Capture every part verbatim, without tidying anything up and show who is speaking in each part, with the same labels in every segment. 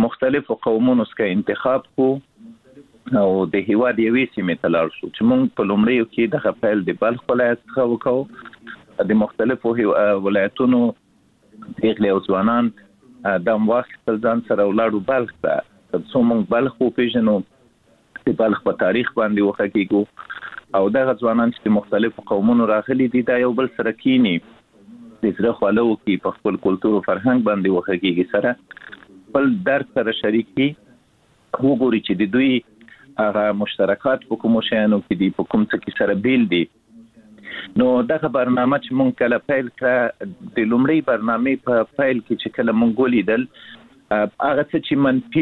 Speaker 1: مختلفو قومونو څخه انتخاب کو او د هیواد یوې سیمې ته لاړ شو چې موږ په لومړیو کې دغه پیل د بلخ ولایت څخه وکړو. د مختلفو ولایتونو پیغلې او ځوانان د واخیستل ځان سره ولاړو بلخ ته، تر څو موږ بلخ وپېژنو، د بلخ په تاریخ باندې وغږیږو او دغه ځوانان چې د مختلفو قومونو راغلي دي دا یو بل سره کینی د زړه خواله وکړي، په خپل کلتور او فرهنګ باندې وغږیږي، سره خپل درد سره شریکي، وګوري چې د دوی هغه مشترکات په کومو شیانو کې دي، په کوم څه کې سره بیل دي. نو دغه برنامه چې مونږ کله پیل کړه، د لومړۍ برنامې په پیل کې چې کله مونږ ولیدل هغه څه چې منفي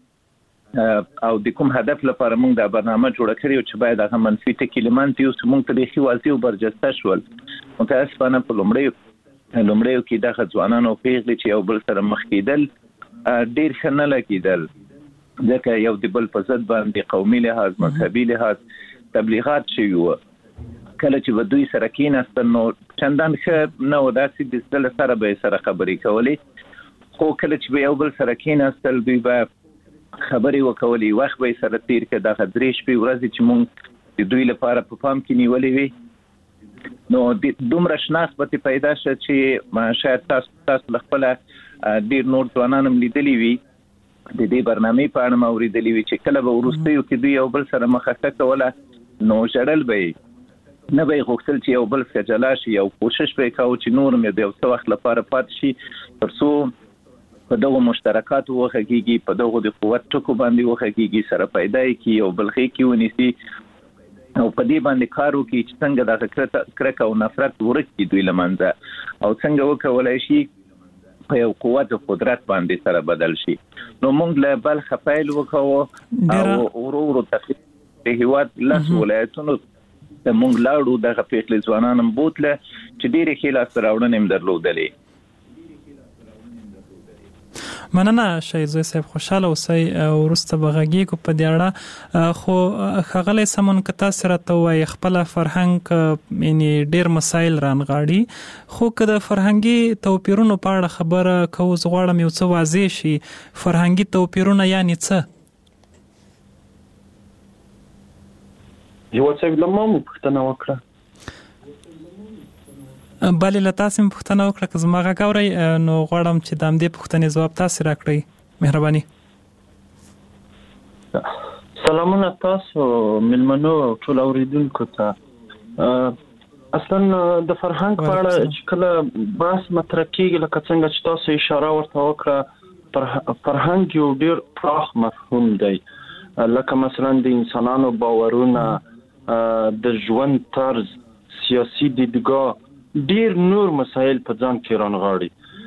Speaker 1: و او د کوم هدف لپاره مونږ دا برنامه جوړه کړې چې باید هغه منفي ټکي له منځه یوسو، مونږ ته بیخي واضح او برجسته شول. متاسفانه په لومړیو لومړیو کې دغه ځوانان او پیغلې چې یو بل سره مخ کېدل ډېر ښه نه لګېدل، ځکه یو د بل په ضد باندې قومي لحاظ، مذهبي لحاظ تبلیغات شوي وو. کله چې به دوی سره کېناستل نو چندان ښه نه و، داسې د زړه له سره به یې سره خبرې کولې، خو کله چې به یو بل سره کېناستل دوی به خبرې وکولې، وخت به یې سره تېر کړه. دغه درې شپې ورځې چې مونږ د دوی لپاره په پام کې نیولې وي، نو دومره شناخت پیدا شو چې شاید تاسو تاسو خپل ډیر نور ځوانان هم لیدلی وي، د دې برنامې په اړه اوریدلی وي چې کله به وروستیو کې دوی یو بل سره مخه کوله نو ژړل به نه به غوښتل چې یو بل څخه جلا شي، یو کوشش به کاوه چې نور مې د یو څه وخت لپاره پات شي تر څو په دغه مشترکات وغږیږي، په دغه د قوت ټکو باندې وغږیږي، سره پیدا کړي، یو بل غي کې ونیسي او په دې باندې کار وکړي چې څنګه د کرکه او نفرت ورکړي دوی له منځه او څنګه وکولای شي په یو قوت او قدرت باندې سره بدل شي. نو موږ له بلخ پیل وکړو او ورو ورو د هیواد لاس ولایتونو ته موږ لاړو، دغه پیغلې ځوانان هم بوتله چې ډېرې ښې لاسته راوړنې هم درلودلې.
Speaker 2: مننه شهید زوی صاحب، خوشاله اوسئ. وروسته به غږیږو په دې اړه، خو ښاغلی سمون که تاسې راته ووایئ خپله فرهنګ یعنې ډېر مسایل رانغاړي، خو که د فرهنګي توپیرونو په اړه خبره کوو، زه غواړم یو څه واضح شي. فرهنګي توپیرونه یعنې څه؟
Speaker 3: هیواد صاحب له ما مو پوښتنه وکړه.
Speaker 2: بلې له تاسې مې پوښتنه وکړه، که زما غږ اورئ نو غواړم چې د همدې پوښتنې ځواب تاسې راکړئ. مهرباني.
Speaker 3: سلامونه تاسو مېلمنو او ټول اورېدونکو ته. اصلا د فرهنګ په اړه چې کله بحث مطرح کېږي، لکه څنګه چې تاسو اشاره ورته وکړه، فرهنګ یو ډېر پراخ مفهوم دی، لکه مثلا د انسانانو باورونه، د ژوند طرز، سیاسي دیدګاه، ډیر نور مسایل په ځان کې رانغاړي.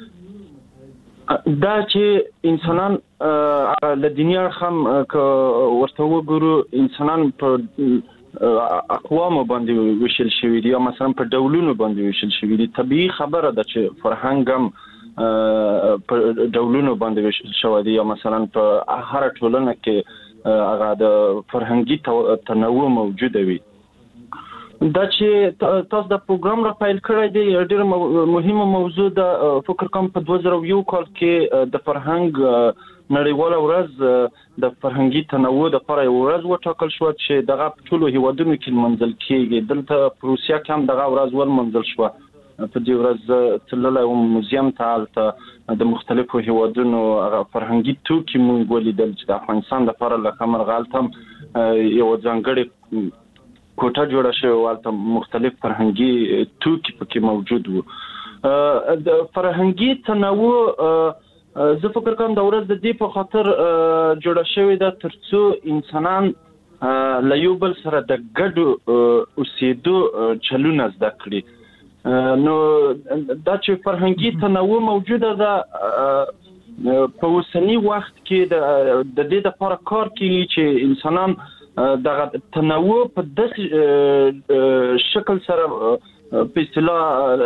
Speaker 3: دا چې انسانان له دنیا هم که ورته وګورو، انسانان په اقوامو باندې ویشل شوي دي، یا مثلا په ډولونو باندې ویشل شوي دي. طبیعي خبره ده چې فرهنګ هم په ډولونو باندې ویشل شوی دی، یا مثلا په هر ټولنه کې هغه د فرهنګي تنوع موجوده وي. دا چې تاسو د پروګرام را پیل کړی دی ډېر مهمه موضوع ده. فکر کوم په دوه زره یو کال کې د فرهنګ نړیواله ورځ د فرهنګي تنوع لپاره یو ورځ وټاکل شوه چې دغه په ټولو هیوادونو کې لمانځل کېږي. دلته په روسیه کې هم دغه ورځ ولمانځل شوه. په دې ورځ تللی وم موزیم ته، هلته د مختلفو هیوادونو هغه فرهنګي توکي موږ ولیدل چې د افغانستان لپاره لکه امرغه هلته هم یوه ځانګړې کوټه جوړه شوې وه، هلته مختلف فرهنګي توکي پکې موجود وو. د فرهنګي تنوع زه فکر کوم د ورځ د دې په خاطر جوړه شوې ده تر څو انسانان له یو بل سره د ګډو اوسېدو چلونه زده کړي. نو دا چې فرهنګي تنوع موجوده ده، په اوسني وخت کې د دې لپاره کار کوي چې انسانان دغه تنوع په داسې شکل سره په اصطلاح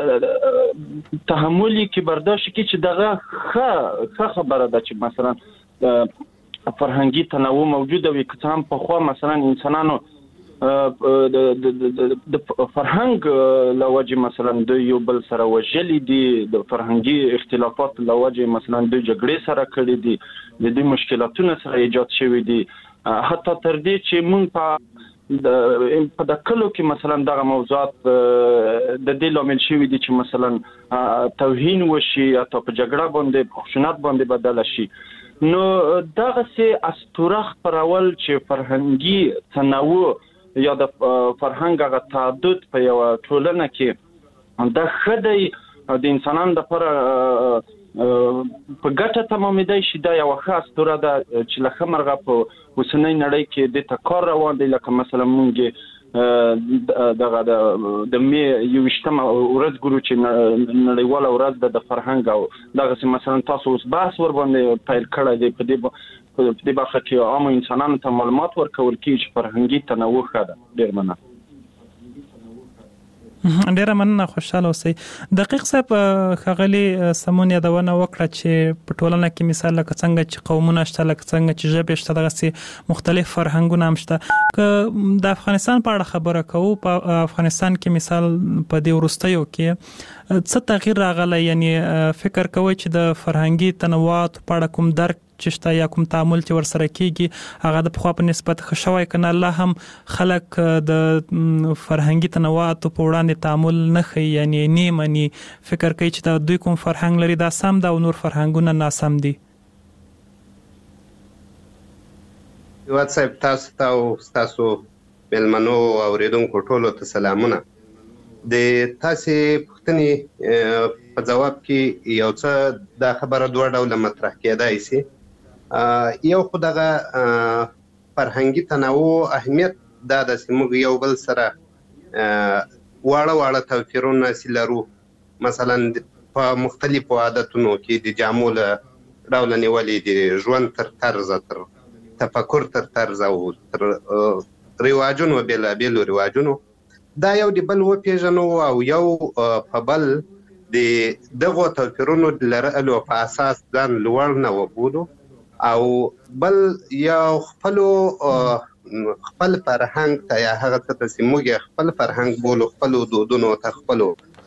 Speaker 3: تحملي کې برداشت کړي چې دغه ښه ښه خبره ده چې مثلا فرهنګي تنوع موجوده وي. که څه هم پخوا مثلا انسانانو د فرهنګ لوجه مثلا د یو بل سره وجلي دي، د فرهنګي اختلافات لوجه مثلا د جګړې سره کړي دي، د دې مشکلاتونو سره ایجاد شوي دي، حتی تر دې چې مونږ په په د کلو کې مثلا دغه موضوعات د دې لامل شوي دي چې مثلا توهین وشي یا په جګړه باندې په خشونت باندې بدل شي. نو دغه سي اسطوره خپرول چې فرهنګي تنوع یا د فرهنګ هغه تعدد په یو ټولنه کې د خدای د انسانانو لپاره په ګټه تمامېدای شي. دا یو ښه اسطوره ده چې له مرغه په اوسنۍ نړۍ کې د تکار روان دی، لکه مثلا مونږ دغه د می یویشتمه ورځ ګورو چې نړیواله ورځ ده د فرهنګ، او دغه مثلا تاسو اوس بحث ور باندې پیل کړی دی په دې په دې برخه کې عام انسانانو ته معلومات ورکول کېږي چې فرهنګي تنوع ښه ده. ډېر مننه.
Speaker 2: ډیره مننه، خوشاله اوسئ. دقیق صاحب ښاغلي سمون یادونه وکړه چې په ټولنه کې مثال لکه څنګه چې قومونه شته، لکه څنګه چې ژبې شته، دغسې مختلف فرهنګونه هم شته. که د افغانستان په اړه خبره کوو، په افغانستان کې مثال په دې وروستیو کې څه تغییر راغلی؟ یعنی فکر کوئ چې د فرهنګي تنوعاتو په اړه کوم درک چې شته یا کوم تعامل چې ورسره کېږي هغه د پخوا په نسبت ښه شوی که نه لا هم خلک د فرهنګي تنوعاتو په وړاندې تعامل نه ښیي، یعنی نه مني، فکر کوي چې دا دوی کوم فرهنګ لري دا سم ده او نور فرهنګونه ناسم دي؟
Speaker 4: هیواد صاحب، تاسو ته او ستاسو مېلمنو او اورېدونکو ټولو ته سلامونه. د تاسې پوښتنې په جواب کې یو څه دا خبره دوه ډوله مطرح کېدای شي. یو خو دغه فرهنګي تنوع اهمیت دا ده چې موږ یو بل سره واړه واړه توپیرونه چې لرو، مثلا په مختلفو عادتونو کې د جامو له ډوله نیولې، د ژوند تر طرزه، تر تفکر تر طرزه او تر رواجونو، بېلابېلو رواجونو، دا یو د بل وپېژنو او یو په بل د دغو توپیرونو د لرلو په اساس ځان لوړ نه وبولو، او بل یو خپلو خپل فرهنګ ته یا هغه څه ته چې موږ یې خپل فرهنګ بولو، خپلو دودونو ته، خپلو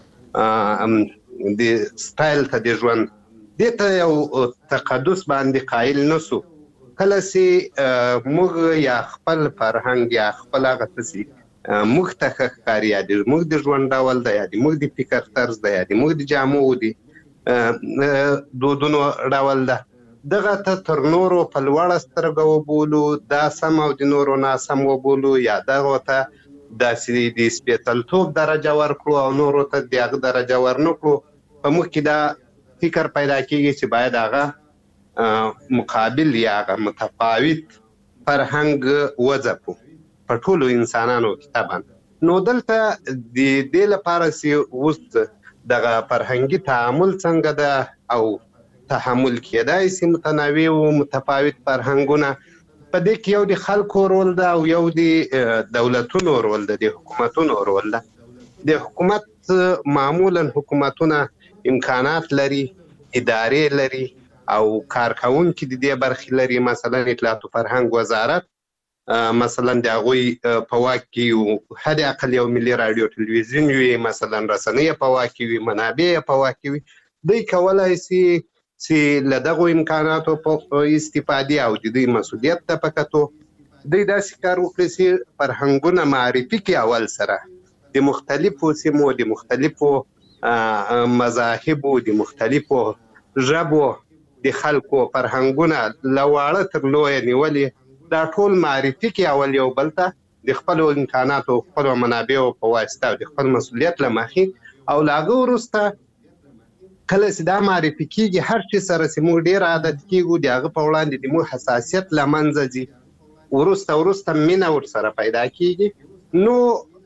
Speaker 4: د سټایل ته، د ژوند دې ته یو تقدس باندې قایل نه سو. کله چې موږ یا خپل فرهنګ یا خپل هغه څه چې موږ ته ښه ښکاري، یا د موږ د ژوند ډول ده، یا د موږ د فکر طرز ده، یا د موږ د جامو د دودونو ډول ده، دغه ته تر نورو په لوړه سترګه وبولو، دا سم او د نورو ناسم وبولو، یا دغه ته داسې د سپېڅلتوب درجه ورکړو او نورو ته د هغه درجه ورنکړو. په موږ کې دا فکر پیدا کېږي چې باید هغه مقابل یا هغه متفاوت فرهنګ وځپو په ټولو انسانانو کې طبعا. نو دلته د دې لپاره چې اوس دغه فرهنګي تعامل څنګه ده او تحمل کېدای شي متنوع او متفاوت فرهنګونه، په دې کې یو د خلکو رول ده او یو د دولتونو رول ده، د حکومتونو رول ده. د حکومت معمولا حکومتونه امکانات لري، ادارې لري او کارکونکي د دې برخې لري، مثلا اطلاعات او فرهنګ وزارت مثلا د هغوی په واک کې حد اقل یو ملي راډیو ټلویزیون وي، مثلا رسنۍ په واک کې وي، منابع په واک کې وي. دوی کولی شي چې له دغو امکاناتو په استفادې او د دوی مسؤلیت ته په کتو دوی داسې کار وکړي چې فرهنګونه معرفي کړي اول سره، د مختلفو سیمو، د مختلفو مذاهبو، د مختلفو ژبو د خلکو فرهنګونه له واړه تر لویه نیولې دا ټول معرفي کړي اول یو بل ته د خپلو امکاناتو، خپلو منابعو په واسطه او د خپل مسؤلیت له مخې، او له هغه وروسته کله چې دا معرفي کېږي هر شي سره چې موږ ډېر عادت کېږو، د هغه په وړاندې د موږ حساسیت له منځه ځي، وروسته وروسته مینه ورسره پیدا کېږي. نو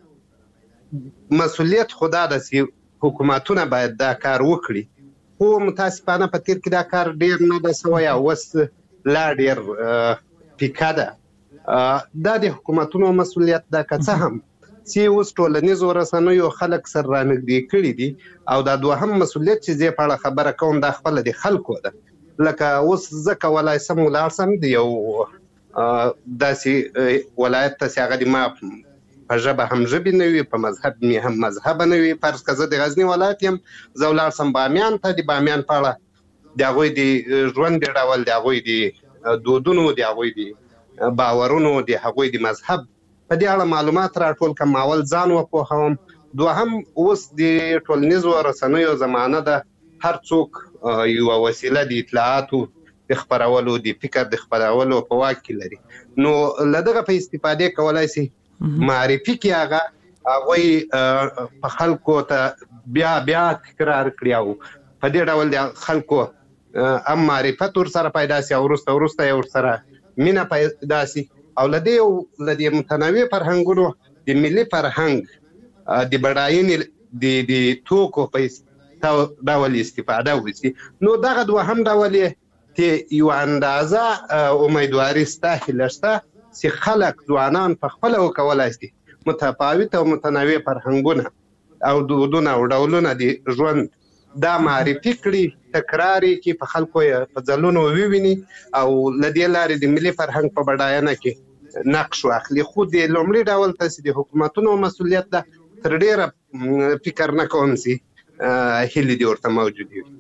Speaker 4: مسؤلیت خو دا ده چې حکومتونه باید دا کار وکړي، خو متاسفانه په تیر کې دا کار ډېر نه ده سوی او اوس لا ډېر پیکه ده. دا د حکومتونو مسؤلیت ده، که څه هم چې اوس ټولنیزو رسنیو خلک سره رانږدې کړي دي، او دا دوهم مسؤلیت چې زه په اړه خبره کوم دا خپله د خلکو ده. لکه اوس زه کولی شم ولاړ شم د یو داسې ولایت ته چې هغه د ما په ژبه هم ژبې نه وي، په مذهب مې هم مذهب نه وي. فرض که زه د غزني ولایت یم، زه ولاړ سم بامیان ته، د بامیان په اړه د هغوی د ژوند ډول، د هغوی د دودونو، د هغوی د باورونو، د هغوی د مذهب په دې اړه معلومات راټول کړم. اول ځان وپوهوم، دوهم اوس د ټولنیزو رسنیو زمانه ده، هر څوک یوه وسیله د اطلاعاتو د خپرولو، د فکر د خپرولو په واک کې لري. نو له دغه په استفادې کولی شي معرفي کې هغه هغوی په خلکو ته بیا بیا تکرار کړي او په دې ډول د خلکو هم معرفت ورسره پیدا شي او وروسته وروسته یې ورسره مینه پیدا شي. او له دې له دې متنوع فرهنګونو د ملي فرهنګ د بډاینې د توکو په ډول استفاده وشي. نو دغه دوهم ډول یې چې یو اندازه امیدواري سته، هیله شته چې خلک ځوانان په خپله وکولی شي متفاوت او متنوع فرهنګونه او دودونه او ډولونه د ژوند دا معرفي کړي، تکرار یې کړي، په خلکو یې په ځلونو وویني او له دې لارې د ملي فرهنګ په بډاینه کې نقش واخلي. خو د لومړي ډول ته چې د حکومتونو مسؤلیت ده، تر ډېره فکر نه کوم چې هیلې دې ورته موجودې وي.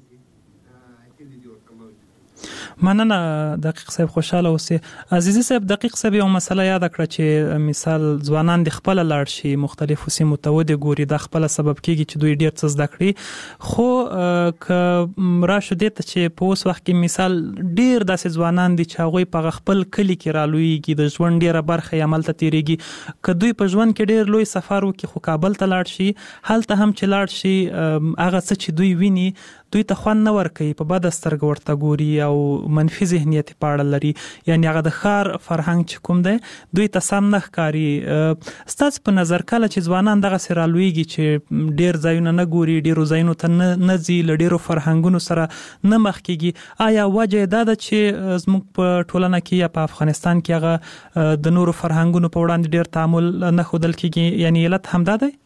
Speaker 2: مننه دقیق صاحب، خوشاله اوسئ. عزیزي صاحب، دقیق صاحب یو مسله یاد کړه چې مثال ځوانان د خپل لاړ شي مختلفو سیمو ته ودې ګوري، د خپل سبب کېږي چې دوی ډیر څه زده کړي. خو که راشو دې ته چې په اوس وخت کې مثال ډیر داسې ځوانان دي چې هغوی په خپل کلي کې رالویږي، د ژوند ډیره برخه یې عملته تیریږي. که دوی په ژوند کې ډیر لوی سفر وکړي خو کابل ته لاړ شي، هلته هم چې لاړ شي هغه څه چې دوی ویني دوی ته خوند نه ورکوي، په بده سترګه ورته ګوري او منفي ذهنیت په اړه لري. یعنی هغه د ښار فرهنګ چې کوم دی دوی ته سم نه ښکاري. ستاسو په نظر کله چې ځوانان دغسې رالویږي چې ډیر ځایونه نه ګوري، ډیرو ځایونو ته نه ځي، له ډیرو فرهنګونو سره نه مخ کېږي، آیا وجه یې دا ده چې زموږ په ټولنه کې یا په افغانستان کې هغه د نورو فرهنګونو په وړاندې ډیر تعامل نه ښودل کېږي؟ یعنی علت همدا دی؟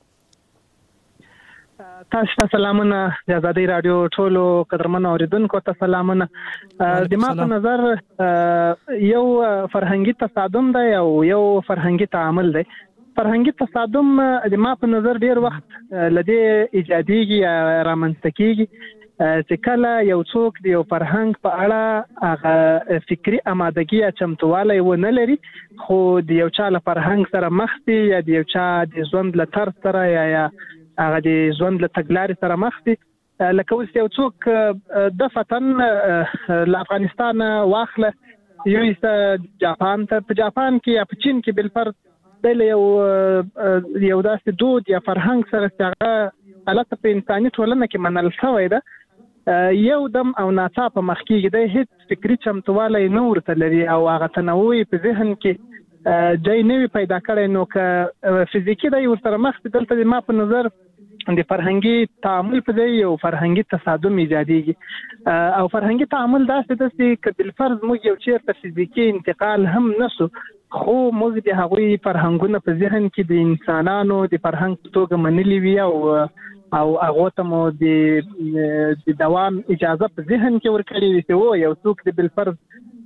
Speaker 5: تاسو ته سلامونه، د آزادۍ راډیو ټولو قدرمنو اوریدونکو ته سلامونه. د ما په نظر یو فرهنګي تصادم دی او یو فرهنګي تعامل دی. فرهنګي تصادم د ما په نظر ډیر وخت لدې ایجادېږي یا رامنځته کېږي چې کله یو څوک د یو فرهنګ په اړه هغه فکري آمادګي یا چمتووالی ونه لري، خو د یو چا له فرهنګ سره مخ دي یا د یو چا د ژوند له طرز سره یا یا هغه د ژوند له تګلارې سره مخ دي. لکه اوس یو څوک د فتن له افغانستان واخله یویسته جاپان ته، په جاپان کې یا په چین کې بالفرض دی له یو یو داسې دود یا فرهنګ سره چې هغه هلته په انساني ټولنه کې منل شوی ده، یو دم او ناڅاپه مخ کېږي، دی هېڅ فکري چمتووالی نه ورته لري او هغه تنوع په ذهن کې ځای نه وي پیدا کړی. نو که فزیکي دی ورسره مخ دي، دلته د ما په نظر د فرهنګي تعامل په ځای یو فرهنګي تصادم ایجادېږي. او فرهنګي تعامل داسې ده چې که بالفرض موږ یو چېرته فزیکي انتقال هم نسو، خو موږ د هغوی فرهنګونه په ذهن کې د انسانانو د فرهنګ په توګه منلي وي او او هغو ته مو د دوام اجازه په ذهن کې ورکړې وي چې او یو څوک د بالفرض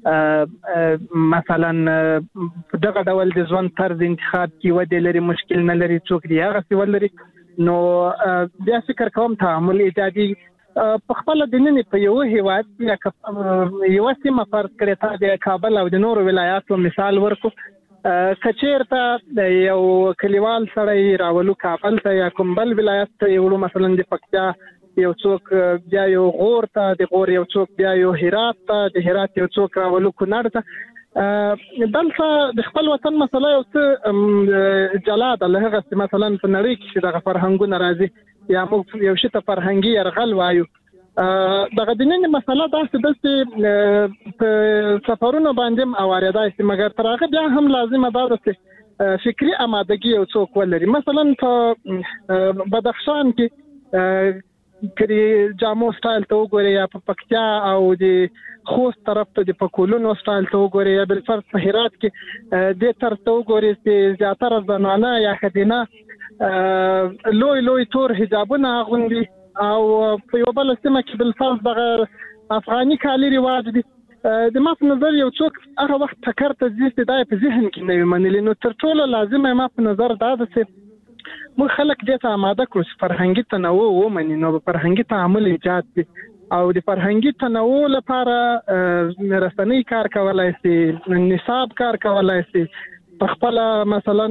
Speaker 5: مثلا دغه ډول د ژوند طرز انتخاب کې ودې لري، مشکل نه لري، څوک دی هغسې ولري. نو بیا فکر کوم تعامل ایجادي په خپله د ننې په یو هیواد یا یوه سیمه فرض کړې، تا د کابل او د نورو ولایاتو مثال ورکړو، که چېرته د یو کلیوال سړی راولو کابل ته یا کوم بل ولایت ته یې وړو، مثلا د پکتیا یو څوک بیا یو غور ته، د غور یو څوک بیا یو هرات ته، د هرات یو څوک راولو کونړ ته، دلته د خپل وطن مسله یو څه جلا ده له هغه مثلا په نړۍ کې چې دغه فرهنګونه راځي یا موږ یو شي ته فرهنګي یرغل وایو. دغه د نن مسله داسې ده چې په سفرونو باندې هم اوارېدای شي، مګر تر هغه بیا هم لازمه ده چې فکري آمادګي یو څوک ولري. مثلا په بدخشان کې که د جامو سټایل ته وګورې یا په پکتیا او د خوست طرف ته د پکولونو سټایل ته وګورې یا بالفرض په هرات کې دې طرف ته وګورې چې زیاتره زنانه یا ښځینه لوی لوی تور حجابونه اغوندي او په یوه بله سیمه کې بالفرض دغه افغاني کالي رواج دي. د ما په نظر یو څوک هغه وخت ټکر ته ځي چې دا په ذهن کې نه وي منلې، نو تر ټولو لازمه ما په نظر دا ده چې موږ خلک دې ته آماده کړو چې فرهنګي تنوع ومني، نو فرهنګي تعامل ایجاد کړي او د فرهنګي تنوع لپاره رسنۍ کار کولای شي، نصاب کار کولای شي، په خپل مثلا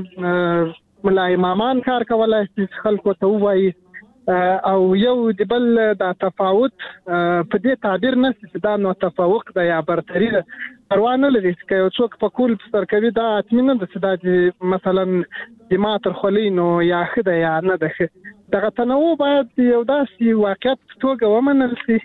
Speaker 5: ملا امامان کار کولای شي خلکو ته وایي او یو د بل د تفاوت په دې تعبیر نه چې دا نو تفوق ده یا برتري ده پروا نه لري چې یو څوک په کول سر کوي دا اطمینان ده چې دا مثلا د ماتر خلینو یا خده یا نه ده. دغه تنوع باید یو داسې واقعیت توګه ومنل شي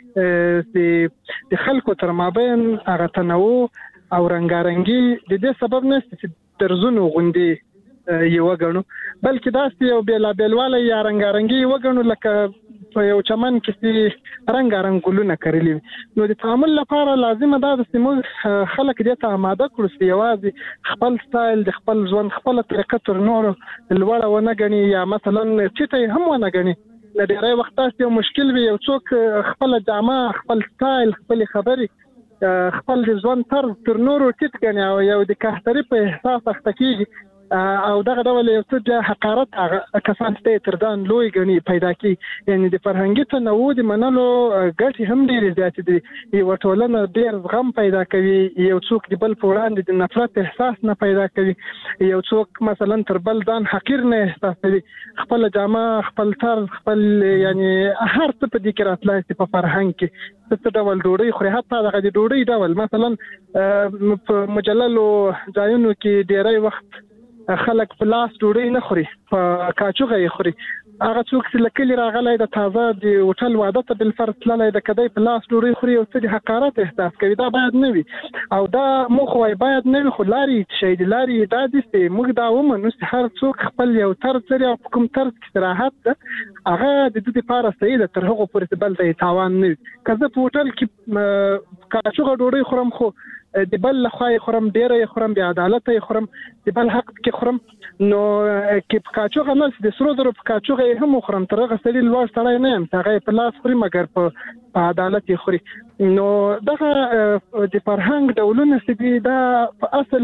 Speaker 5: چې د خلکو تر مابین هغه تنوع او رنګارنګي د دې سبب نه چې درزونو غوندي یو وګڼو، بلکې داسې یو بیلا بیلواله یا رنګارنګي وګڼو لکه په یو چمن کې چې رنګارنګ ګلونه کرلي. نو د تعامل لپاره لازمه ده چې موږ خلک دې ته آماده کړو چې یوازې خپل سټایل د خپل ژوند خپل طریقه تر نورو لوړه ونه ګڼي یا مثلا چیته هم ونه ګڼي. د ډېری وخت تاسو یو مشکل وي یو څوک خپل جامه خپل سټایل خپل خبرې خپل ژوند تر تر نورو ټیټ ګڼي او یو د قهري په احساس اخته کیږي او دغه ډول یو څه حقارت هغه کسان ته تر ځان لوی غني پیدا کی. یعنی د فرهنګي تنوع د منلو ګټې هم ډېرې زیاتې دي. یو ټولنه ډېر غم پیدا کوي، یو څوک د بل په وړاندې د نفرت احساس نه پیدا کوي، یو څوک مثلا تر بل ځان حقیر نه احساسوي، خپل جامه خپل طرز خپل یعنی هر څه په دې کې راتلای شي په فرهنګ کې څه ډول ډوډۍ خوري، حتی دغه د ډوډۍ ډول مثلا په مجللو ځایونو کې ډېری وخت خلک په لاس ډوډۍ نه خوري، په کاچوغه یې خوري. هغه څوک چې لکلی راغلی د تازه د هوټل واده ته بل فرض تللی د کدی په لاس ډوډۍ خوري او څه د حقارت احساس کوي، دا باید نه وي او دا موږ وایي باید نه وي. خو لارې شي د لارې دا دي چې موږ دا ومنو چې هر څوک خپل یو طرز لري او په کوم طرز کې استراحت ده هغه د دې لپاره صحیح ده، تر هغو پورې بل ته تاوان نه وي. که زه په هوټل کې کاچوغه ډوډۍ خورم خو د بل لخوا یې خورم، ډېره یې خورم، بې عدالته یې خورم، د بل حق کې خورم، نو کې په کاچوغه نه د سرو زرو په کاچوغه یې هم وخورم، تر هغه سړي لوړ سړی نه یم چې هغه یې په لاس خوري مګر په عدالت یې خوري. نو دغه د فرهنګ ډولونه چې دي دا په اصل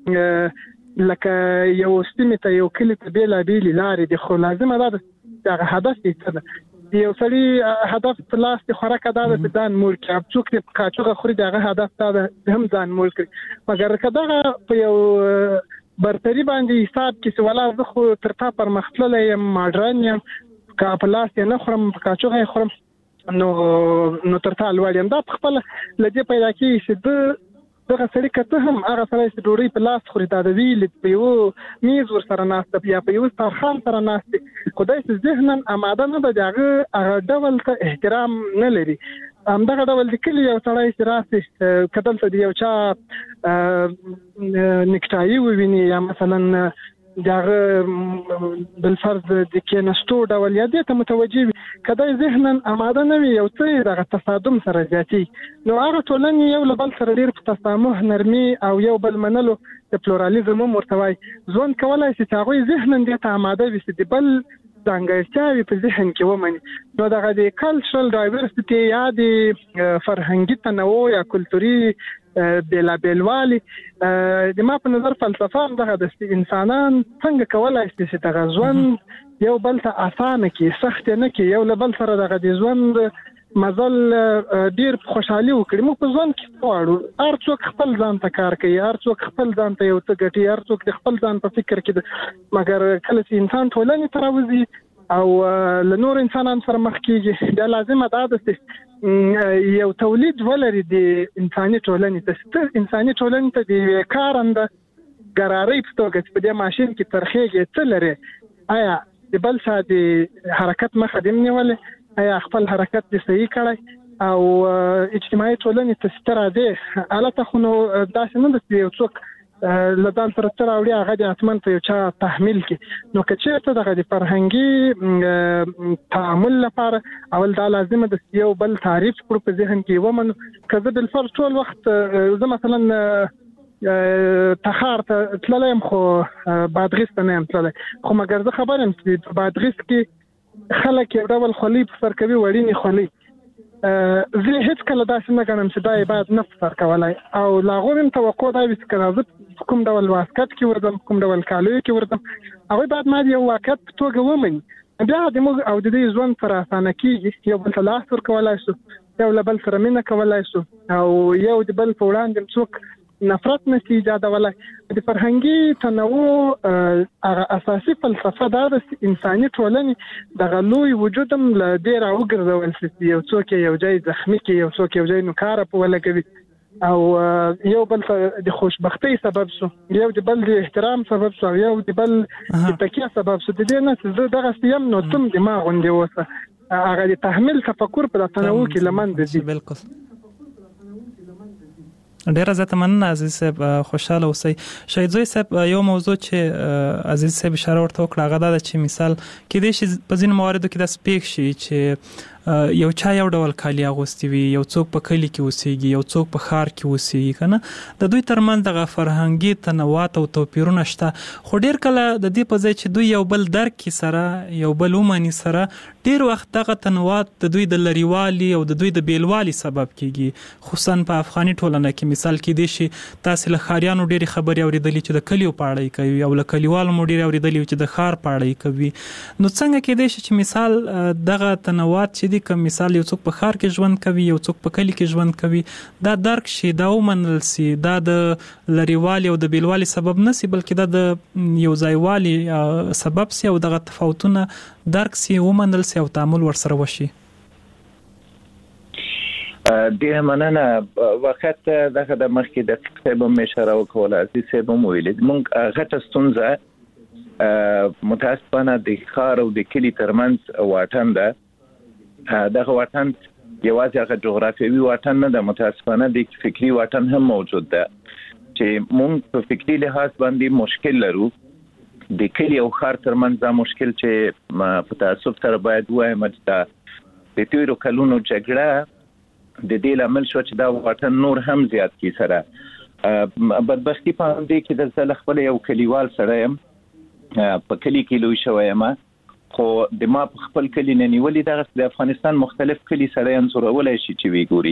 Speaker 5: کې لکه یو سیمې ته یو کلي ته بېلابېلې لارې دي، خو لازمه ده چې هغه هدف یې څه ده. یو سړي هدف په لاس کې خوراک دا ده چې ځان موړ کړي، څوک چې کاچوغه خوري دغه هدف دا ده هم ځان موړ کړي. مګر که دغه په یو برتري باندې حساب کې چې ولا زه خو تر تا پرمختللی یم، ماډرن یم، که په لاس یې نه خورم په کاچوغه یې خورم نو نو تر تا لوړ یم. دا په خپله له دې پیدا کېږي چې ده دغه سړي که څه هم هغه سړی چې ډوډۍ په لاس خوري دا د ویلې په یوه میز ورسره ناست یا په یوه دسترخوان سره ناست دی، خو دی چې ذهنا اماده نه ده د هغه هغه ډول ته احترام نه لري. همدغه ډول د کلي یو سړی چې راسي که دلته د یو چا نیکټایي وویني یا مثلا د هغه بالفرض د کېناستو ډول یا دې ته متوجه وي، که دی ذهنا اماده نه وي یو څه دغه تصادم سره زیاتي، نو هغه ټولنې یو له بل سره ډېر په تسامح نرمي او یو بل منلو د پلورالېزم هم ورته وایي ژوند کولی شي چې هغوی ذهنا دې ته اماده وي چې د بل ځانګړتیاوې په ذهن کې ومني. نو دغه د کلچرل ډایورسټي یا د فرهنګي تنوع یا کلتوري بېلابېلوالي د ما په نظر فلسفه هم دغه د انسانان څنګه کولی شي چې دغه ژوند یو بل ته اسانه کړي، سخت یې نه کړي، یو له بل سره دغه د ژوند مزل ډېر خوشحالي وکړي. موږ په ژوند کې غواړو هر څوک خپل ځان ته کار کوي، هر څوک خپل ځان ته یو څه ګټي، هر څوک د خپل ځان په فکر کې ده، مګر کله چې انسان ټولنې ته راوځي او له نور انسانانو سره مخ کېږي بیا لازمه دا ده چې یو تولید ولري د انساني ټولنې ته، انساني ټولنې ته د یوې کارنده ګرارۍ په توګه چې په دې ماشین کې ترخېږي څه لري، آیا د بل چا د حرکت مخه دې نیولې، آیا خپل حرکت دې صحیح کړی او اجتماعي ټولنې ته چې ته راځې هلته خو نو داسې نه ده چې یو څوک له ځان سره څه راوړي هغه د حتما په یو چا تحمیل کړي. نو که چېرته دغه د فرهنګي تعامل لپاره اول دا لازمه ده چې یو بل تعریف کړو په ذهن کې ومنو. که زه بالفرض ټول وخت زه مثلا تخار ته تللی یم خو بادغیس ته نه یم تللی، خو مګر زه خبر یم چې په بادغیس کې خلک یو ډول خولۍ په سر کوي، وړینې خولۍ، زه هیڅ کله داسې نه ګڼم چې دا باید نه فسر کولای او لا غوښم توقع دا وي چې راځي کوم ډول واسکټ کې ورځم کوم ډول کالو کې ورځم هغه بعد ما یو واقعیت په توګه ومني بیا د موږ او د دې ژوند پر اسانه کېږي یو بل ته لاس ورکولای شو یو له بل سره مینه کولای شو او یو د بل په وړاندې څوک نفرت نشي ایجادولای د فرهنګي تنوع هغه اساسي فلسفه دا د انساني ټولنې د غلوی وجودم له ډیر اوګرځول شي یو څوک یو ځای زخمی کې یو څوک یو ځای نوکاره په ولګوي او یو بل د خوشبختی سبب شو یو د بل د احترام سبب شو یو د بل د تکیه سبب شو د دې نه زه دغه سیم نو تم دماغ غونډه وسه هغه د تحمل تفکر په تنوع کې لمن دي
Speaker 2: بالکل ډیر زیاته مننه عزیز صاحب خوشاله اوسئ شهید زوی صاحب یو موضوع چې عزیز صاحب اشاره ورته وکړه هغه دا چې مثال کې د شي په ځینو مواردو کې د سپیک شي چې یو چا یو ډول کالی اغوستي وي یو څوک په کلی کې اوسېږي یو څوک په ښار کې اوسېږي کنه د دوی ترمنځ دغه فرهنګي تنوعات او توپیرونه شته خو ډیر کله د دې په ځای چې دوی یو بل درک کې سره یو بل ومني سره ډیر وخت دغه تنوعات د دوی د لریوالي او د دوی د بیلوالي سبب کیږي خصوصا په افغاني ټولنه کې مثال کې دي چې تاسو له خاریانو ډېری خبرې اوریدلې چې د کلیو په اړه کوي او له کلیوالو مو ډېری اوریدلې چې د ښار په اړه کوي نو څنګه کې دي چې مثال دغه تنوعات چې کوم مثال یو څوک په ښار کې ژوند کوي یو څوک په کلی کې ژوند کوي دا درک شي دا ومنل سي دا د لریوالي او د بیلوالي سبب نه سي بلکې دا د یو ځایوالي سبب سي او دغه تفاوتونه درک سي ومنل سي او تعامل ورسره وشي
Speaker 1: ډیر مننه وخت دغه د مخکې د صاحب مشوره وکوله عزیز صاحب مو ویل مونږ غټه ستونزه متاسفانه د ښار او د کلی ترمنځ واټن ده دغه واټن یوازې هغه جغرافیوي واټن نه ده متاسفانه د فکری واټن هم موجود ده چې مونږ په فکری لحاظ باندې مشکل لرو د کلی او ښار ترمنځ دا مشکل چې په تاسف سره باید وایم چې د تیرو کلونو جګړه د دې لامل شو چې دا واټن نور هم زیات کی سره بدبختی په دې کې د ځل خپل یو کلیوال سره يم په کلی کې لوي شوم خو د ما په خپل کلی نه نیولې دغه د افغانستان مختلف کلی سره انځورولای شي چې وی ګوري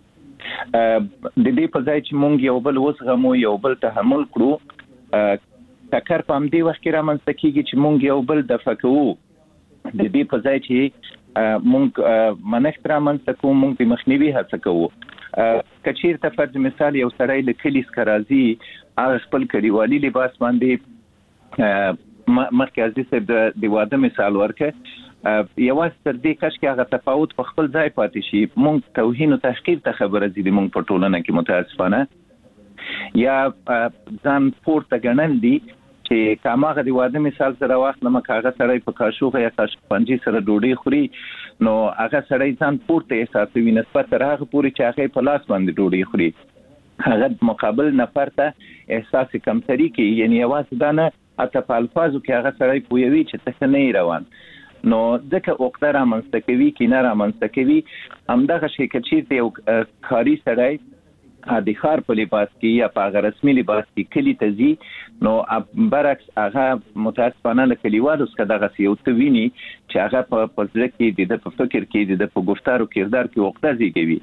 Speaker 1: د دې په ځای چې مونږ یو بل وسغمو یو بل تحمل کړو تکر په دې وخت کې رامنځته کیږي چې مونږ یو بل د فکو د دې په ځای چې مونږ منښت رامنځته کوو مونږ د مخنیوي هڅه کوو کچیر ته فرض مثال یو سړی له کلی څخه راځي هغه خپل کلیوالي لباس باندې مخکې عزیز صاحب د واده مثال ورکه یوازې تر دې کش کې هغه تفاوت په خپل ځای پاتې شي مونږ توهین او تحقیر ته خبره دي مونږ په ټولنه کې متاسفانه یا ځان پورته ګڼل دي چې کاماغه د واده مثال سره واخلم کاغه سړی په کاشوغه یا کاش پنځه سره ډوډۍ خوري نو هغه سړی ځان پورته احساسوي نسبت تر هغه پورې چې هغه په لاس باندې ډوډۍ خوري هغه مقابل نفر ته احساس کمتري کې یعنی یوازې دا نه اته په الفاظو کې هغه سړی پوهوي چې څه نه روان نو ځکه وقته رامنځته کوي کې نه رامنځته کوي همدغه شي چې یو کاري سړی د ښار په لباس کې یا په رسمي لباس کې کلی ته ځي نو برعکس هغه متاسفانه له کلیوالو څخه دغه یو څه ویني چې هغه په پزړه کې د په فکر کې د په گفتار او کردار کې وقته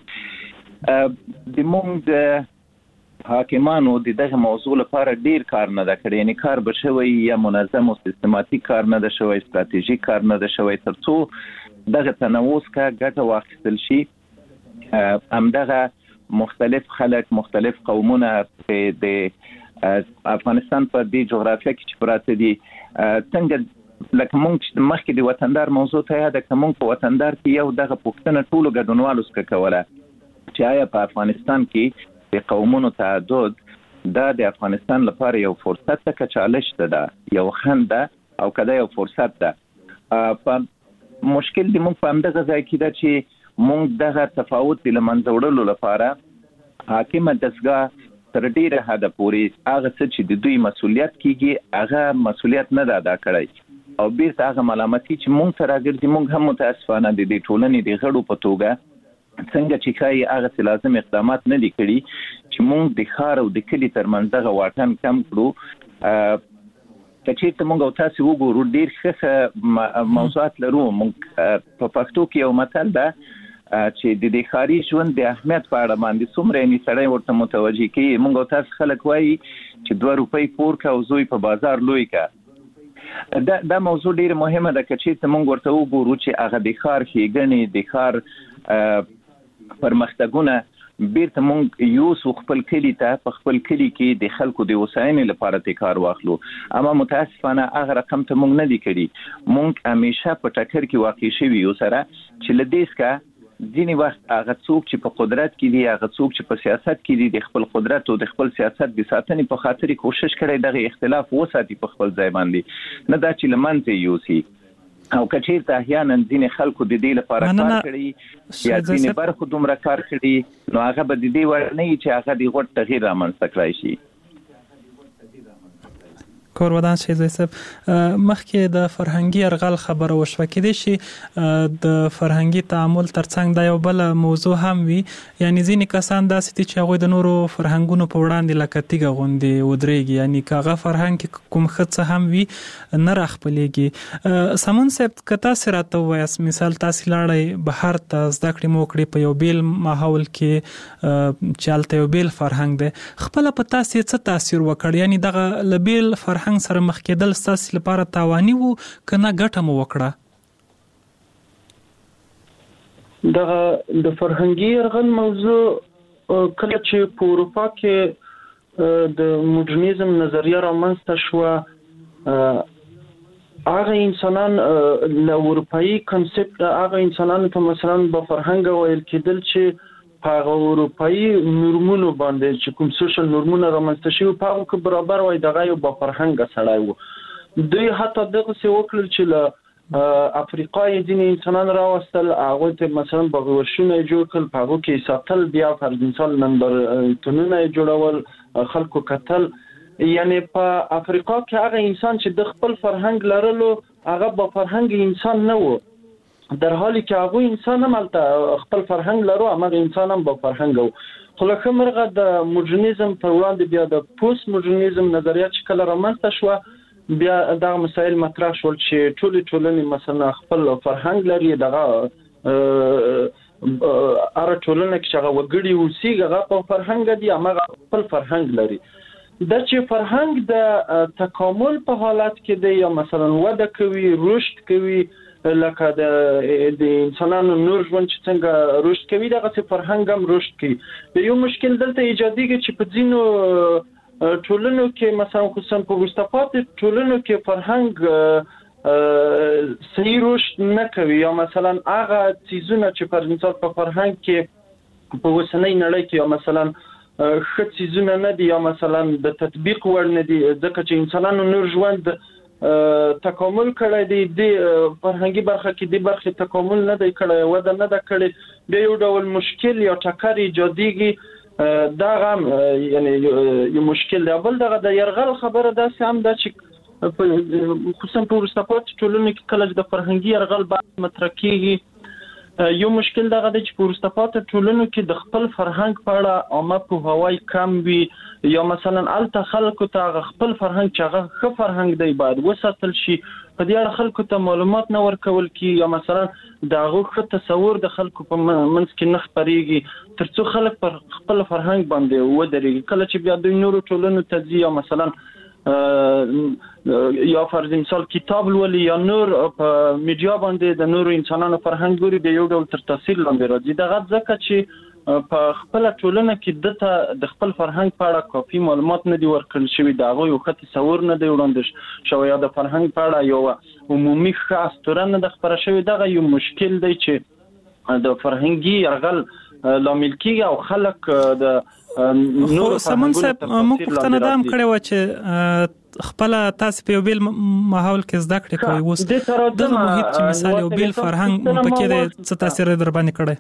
Speaker 1: زیږوي د مونږ حاکمانو د دغه موضوع لپاره ډیر کار نه دا کړی یعنی کار بشوي یا منظم او سیستماتیک کار نه دا شوی استراتیژیک کار نه دا شوی ترڅو دغه تنوع کا ګټه واخیستل شي همدغه مختلف خلک مختلف قومونه په د افغانستان په دې جغرافیه کې چې پراته دي څنګه لکه مونږ مخکې د وطندار موضوع ته یاد کوم په وطندار کې یو دغه پوښتنه ټولو ګډونوالو څخه کوله چې آیا په افغانستان کې د قومونو تعدد دا د افغانستان لپاره یو فرصت ته کچالش ده یو خنده او کدا یو فرصت ده په مشکل دی مونږ په همدغه ځای کې ده چې مونږ دغه تفاوت د لمنځه وړلو لپاره حاکمه دستګاه تر ډیره حده پورې هغه څه چې د دوی مسولیت کیږي هغه مسولیت نه ادا کړی او بیرته هغه ملامتي چې مونږ سره ګرځي مونږ هم متاسفانه د دې ټولنې د غړو په توګه څنګه چې کای هغه لازم اقدامات نه لیکلي چې مونږ د ښار او د کلی ترمنځ دغه واټن کم کړو کچې ته مونږ او تاسو وګورو ډیر ښه موضوعات لرو مونږ په پښتو کې یو متل ده چې د دې ښاري ژوند د اهمیت په اړه باندې څومره یې سړی ورته متوجه کوي. موږ تاسو خلک وایي چې دوه روپۍ پور کا او زوی په بازار لوی کا. دا دا موضوع ډیره مهمه ده چې موږ ورته وګورو چې هغه د ښار ښېګڼې د ښار پرمختګونه بیرته موږ یو خپل کلی ته په خپل کلی کې د خلکو د وسایلو لپاره ته کار واخلو. اما متاسفانه هغه رقم ته موږ نه دی کړی. موږ همیشه په ټکر کې واقع شوي یو سره چې لدیس کا ځینې وخت هغه څوک چې په قدرت کې دي هغه څوک چې په سیاست کې دي د خپل قدرت او د خپل سیاست د ساتنې په خاطر کوشش کړي دغه اختلاف وساتي په خپل ځای باندې، نه دا چې لمنځه یوسي. او کچیرته احیانا ځینې خلکو د دې لپاره کار کړي یا ځینې برخو دومره کار کړي نو هغه به د دې وړ نه وي چې هغه د غوټ تغییر رامنځته کړی شي.
Speaker 2: کور ودان شي زوی صاحب، مخکې د فرهنګي ارغال خبره وشوه، کېدای شي د فرهنګي تعامل ترڅنګ دا یو بل موضوع هم وي، یعنی ځینې کسان داسې دي چې هغوی د نورو فرهنګونو په وړاندې لکه تیږه غوندې ودرېږي، یعنی که هغه فرهنګ کې کوم ښه څه هم وي نه راخپلېږي. سمون صاحب که تاسې راته ووایاست، مثال تاسې لاړئ بهر ته زده کړې مو وکړې په یو بیل ماحول کې چې هلته یو بیل فرهنګ دی، خپله په تاسې څه تاثیر وکړ؟ یعنی دغه له بیل فرهنګ سره مخ کېدل ستاسو لپاره تاواني وو که نه ګټه مو وکړه؟
Speaker 3: دغه د فرهنګي ارغل موضوع کله چې په اروپا کې د موډرنیزم نظریه رامنځته شوه، هغه انسانان له اروپایي کنسپټ هغه انسانانو ته مثلا به فرهنګ ویل کېدل چې په هغه اروپایي نورمونو باندې چې کوم سوشل نورمونه رامنځته شوي په هغو کې برابر وای دغه یو با فرهنګه سړی و. دوی حتی دغسې وکړل چې له افریقا یې ځینې انسانان راوستل، هغوی ته مثلا بغوشونه یې جوړ کړل، په هغو کې یې ساتل، بیا فرض مثال نندارتونونه یې جوړول، خلکو کتل. یعنی په افریقا کې هغه انسان چې د خپل فرهنګ لرلو هغه با فرهنګ انسان نه و، در حالی که هغه انسان هم البته خپل فرهنګ لرو، هغه انسان هم با فرهنګ و. خو له ښه مرغه د موډرنیزم پر وړاندې بیا د پوست موډرنیزم نظریه چې کله رامنځته شوه، بیا دغه مسایل مطرح شول چې ټولې ټولنې مثلا خپل فرهنګ لري، دغه هره ټولنه کې چې هغه وګړي اوسېږي هغه په فرهنګ دي، هماغه خپل فرهنګ لري. دا چې فرهنګ د تکامل په حالت کې دی یا مثلا وده کوي، رشد کوي، لکه د د انسانانو نور ژوند چې څنګه رشد کوي دغسې فرهنګ هم رشد کوي. د یو مشکل دلته ایجادېږي چې په ځینو ټولنو کې مثلا خصوصا په وروسته پاتې ټولنو کې فرهنګ صحیح رشد نه کوي، یا مثلا هغه څیزونه چې پر مثال په فرهنګ کې په اوسنۍ نړۍ کې یا مثلا ښه څیزونه نه دي یا مثلا د تطبیق وړ نه دي، ځکه چې انسانانو نور ژوند تکامل کړی دی، د فرهنګي برخه کې د برخې تکامل نه دی کړی، وده نه ده کړې، بیا یو ډول مشکل یا ټکر ایجادېږي. دغه هم یعنی یو مشکل دی. بل دغه د یرغل خبره داسې هم ده چې خصوصا په وروسته پاتې ټولنو کې کله چې د فرهنګي یرغل بحث مطرح کېږي، یو مشکل دغه دی چې په وروسته پاتې ټولنو کې د خپل فرهنګ په اړه عامه پوهاوی کم وي، یا مثلا هلته خلکو ته هغه خپل فرهنګ چې هغه ښه فرهنګ دی باید وساتل شي، په دې اړه خلکو ته معلومات نه ورکول کېږي، یا مثلا د هغو ښه تصور د خلکو په منځ کې نه خپرېږي تر څو خلک پر خپل فرهنګ باندې ودرېږي. کله چې بیا دوی نورو ټولنو ته ځي یا مثلا یا فرض مثال کتاب لولي یا نور په میډیا باندې د نورو انسانانو فرهنګ ګوري، د یو ډول تر تاثیر لاندې راځي. دغه ځکه چې په خپل ټولنه کې دته د خپل فرهنګ په اړه کافي معلومات نه دي ورکړل شوي، د هغه یو ښه تصور نه دی وړاندې شوی، یا د فرهنګ په اړه یو عمومي ښه اسطوره نه ده خپره شوې. دغه یو مشکل دی چې د فرهنګي یرغل لامل کېږي او خلک د نورو
Speaker 2: سمون صاحب موږ پوښتنه دا هم کړې وه چې خپله تاسې په یو بیل ماحول کې زده کړې کوئ، اوس دغه محیط چې مثال یو بیل فرهنګ پکې دی څه تاثیر در باندې کړی؟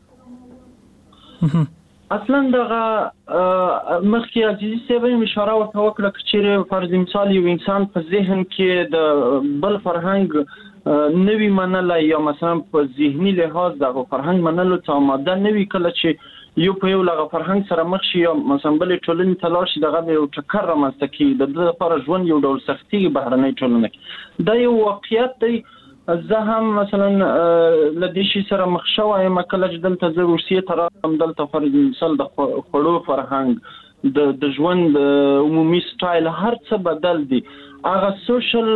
Speaker 3: اصلا دغه مخکې عزیزي صاحب هم اشاره ورته وکړه که چیرې فرض مثال یو انسان په ذهن کې د بل فرهنګ نوی منلی یا مثلا په ذهني لحاظ دغه فرهنګ منلو څه آماده نه وي، کله چې یو په یو لغه فرهنګ سره مخ شي یا مثلا بلې ټولنې ته لاړ شي، دغه به یو ټکر رامنځته کېږي، د ده لپاره ژوند یو ډول سختېږي بهرنۍ ټولنه کې. دا یو واقعیت دی زه هم مثلا لدې شي سره مخ شوم کله چې دلته زه روسیې ته راغلم دلته فرض مثال د خوړو فرهنګ د د ژوند عمومي سټایل هر څه بدل دي هغه سوشل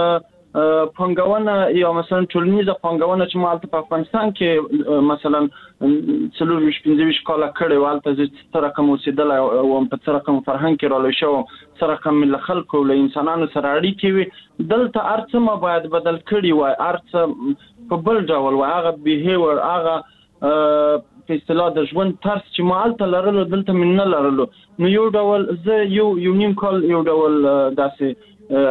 Speaker 3: پنګونه یا مثلا ټولنیزه پنګونه چې مالته په افغانستان کې مثلا څلور ویشت پنځه ویشت کاله کړي والته چې سره کوم اوسېدل او په سره کوم فرهنګ کې رالوي شو سره کوم له خلکو له انسانانو سره اړیکې وي دلته ارڅ ما باید بدل کړي وای ارڅ په بل ډول وای هغه بیهیور هغه په اصطلاح د ژوند طرز چې مالته لرلو دلته من نه لرلو نو یو ډول زه یو یو نیم کال یو ډول داسې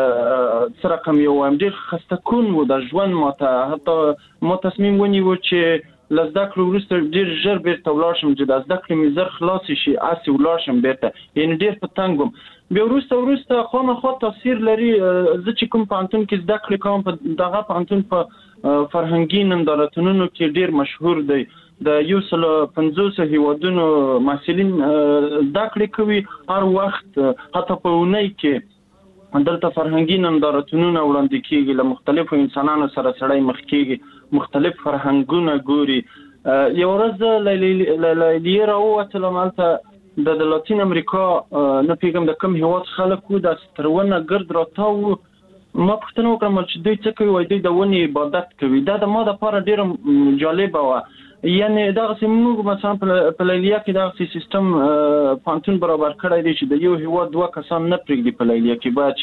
Speaker 3: سره کوم یو ام ډیر خسته کون و د ژوند ماته حتی ما تصمیم ونیو چې لزده کړو وروسته ډیر ژر بیرته ولاړ شم چې د زده کړې مې زر خلاص شي اسې ولاړ شم بیرته یعنی ډیر په تنګم بیا وروسته وروسته خامخا تاثیر لري زه چې کوم پانتون کې زده کړې کوم په دغه پانتون په فرهنګي نندارتونونو کې ډیر مشهور دی د یو سل پنځوس هیوادونو محصلین زده کړې کوي هر وخت حتی په اونۍ کې دلته فرهنګي نندارتونونه وړاندې کیږي له مختلفو انسانانو سره سړی مخ کیږي مختلف فرهنګونه ګوري یو ورځ لیلیه راووتلم هلته د لاتین امریکا نه پیږم د کوم هیواد خلک وو د سترونه ګرد راتاو ما پوښتنه وکړم چې دوی څه کوي وایي دوی د ونې عبادت کوي دا د ما دپاره ډېره جالبه وه یعنی دغسې موږ مثلا په لیلیه کې دغسې سیستم پانتون برابر کړی دی چې د یو هیواد دوه کسان نه پرېږدي په لیلیه کې باید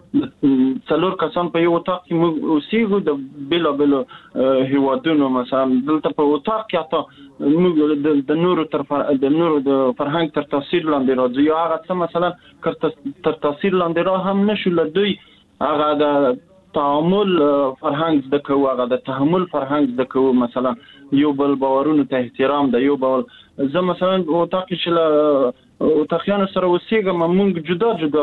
Speaker 3: چې څلور کسان په یو اتاق کې موږ اوسېږو د بېلابېلو هیوادونو مثلا دلته په اتاق کې حتی موږ د نورو تر د نورو د فرهنګ تر تاثیر لاندې راځو یا هغه څه مثلا تر تاثیر لاندې را هم نشو له دوی هغه د تعامل فرهنګ زده کوو هغه د تحمل فرهنګ زده کوو مثلا یو بل باورونو ته احترام د یو بل زه مثلا اتاق چې له اتاقیانو سره اوسېږم موږ جدا جدا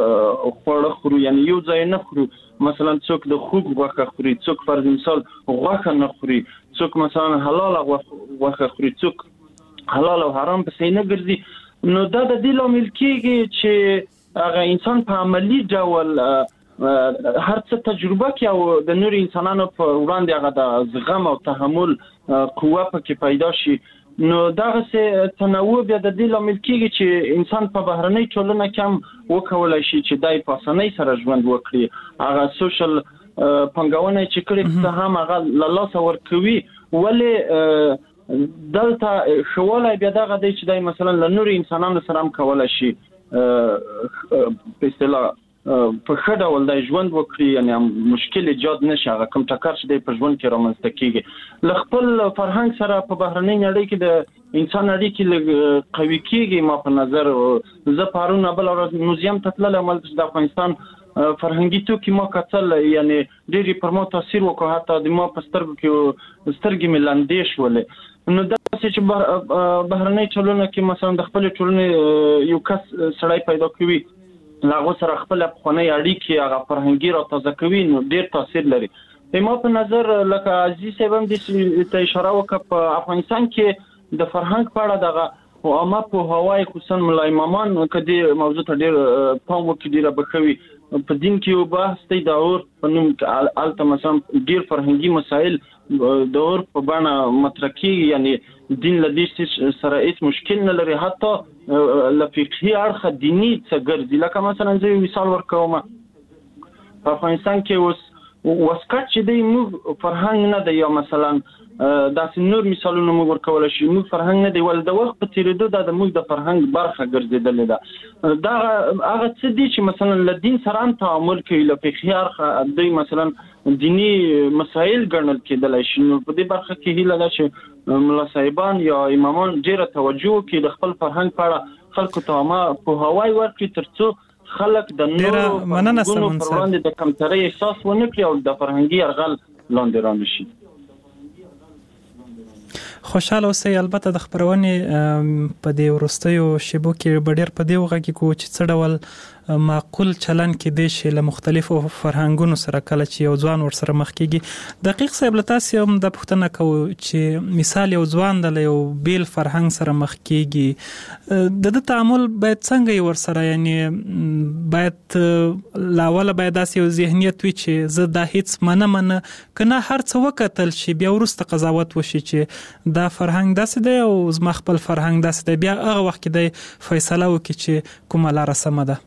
Speaker 3: خواړه خورو یعنی یو ځای نه خورو مثلا څوک د خوږ غوښه خوري څوک فرض مثال غوښه نه خوري څوک مثلا حلال غوښه خوري څوک حلال او حرام پسې نه ګرځي نو دا د دې لامل کېږي چې هغه انسان په عملی ډول هر څه تجربه کوي او د نور انسانانو په وړاندې هغه د زغم او تحمل قوه پکې پیدا شي نو دغه تنوع بیا د دې لامل کېږي چې انسان په بهرنۍ ټولنه کې هم وکولای شي چې دای په اسانۍ سره ژوند وکړي هغه سوشل پنګونه چې کړي څه هم هغه له لاسه ورکوي ولې دلته شوالای بیا دغه دی چې دای مثلا له نور انسانانو سره هم کولای شي په اصطلاح په ښه ډول د ژوند وکړي یعنی مشکل ایجاد نشي هغه کوم ټکر چې دی په ژوند کې رامنځته کېږي له خپل فرهنګ سره په بهرنۍ نړۍ کې د انسان اړیکې لږ قوي کېږي ما په نظر زه پرون بله ورځ موزیم ته تللی وم چې د افغانستان فرهنګي توکي ما کتل یعنی ډېرې پر ما تاثیر وکړ حتی د ما په سترګو کې سترګې مې لندې شولې نو داسې چې بهرنۍ ټولنه کې مثلا د خپلې ټولنې یو کس سړی پیدا کوي هغه سره خپل افغاني اړیکې هغه فرهنګي را تازه کوي نو ډېر تاثیر لري ما په نظر لکه عزیز صاحب هم دې ته اشاره وکړه په افغانستان کې د فرهنګ په اړه دغه عامه پوهاوی خصوصا ملا امامان که دې موضوع ته ډېر پام وکړي ډېره به ښه وي په دین کې یو بحث دی د اور په نوم هلته مثلا ډېر فرهنګي مسایل د اور په بڼه مطرح کېږي یعنی دین له دې سره هېڅ مشکل نه لري حتی له فقهي اړخه دیني څه ګرځي لکه مثلا زه یو مثال ورکوم په افغانستان کې اوس واسکټ چې دی موږ فرهنګ نه دی یا مثلا داسې نور مثالونه موږ ورکولی شي موږ فرهنګ نه دی ولې د وخت په تېرېدو دا د موږ د فرهنګ برخه ګرځېدلې ده دا هغه څه دي چې مثلا له دین سره هم تعامل کوي له فقهي اړخه دوی مثلا دینی مسایل ګڼل کېدلی شي نو په دې برخه کې هیله ده چې ملا صاحبان یا امامان ډېره توجه وکړي د خپل فرهنګ په اړه خلکو ته عامه پوهاوی ورکړي تر څو خلک د نورو فرهنګونو پر وړاندې د کمترۍ احساس ونه کړي او د فرهنګي یرغل لاندې را نه شي
Speaker 2: خوشاله اوسئ. البته د خبرونې په دې ورستیو شیبو کې ډېر په دې وغږی کو چې څه ډول معقول چلن کې د شی له مختلفو فرهنګونو سره کله چې یو ځوان ور سره مخ کیږي. دقیق صاحب له تاسو هم د پوښتنه کوو چې مثال یو ځوان د یو بیل فرهنګ سره مخ کیږي د د تعامل باید څنګه ور سره، یعنی باید لاول باید داسې یو ذهنیت وي چې زه دا هیڅ منه منه کنه هر څه وکتل شي بیا ورسته قضاوت وشي چې دا فرهنګ داسې دی او زما خپل فرهنګ داسې دی، بیا هغه وخت کې د فیصله وکړي چې کومه لار سمه ده.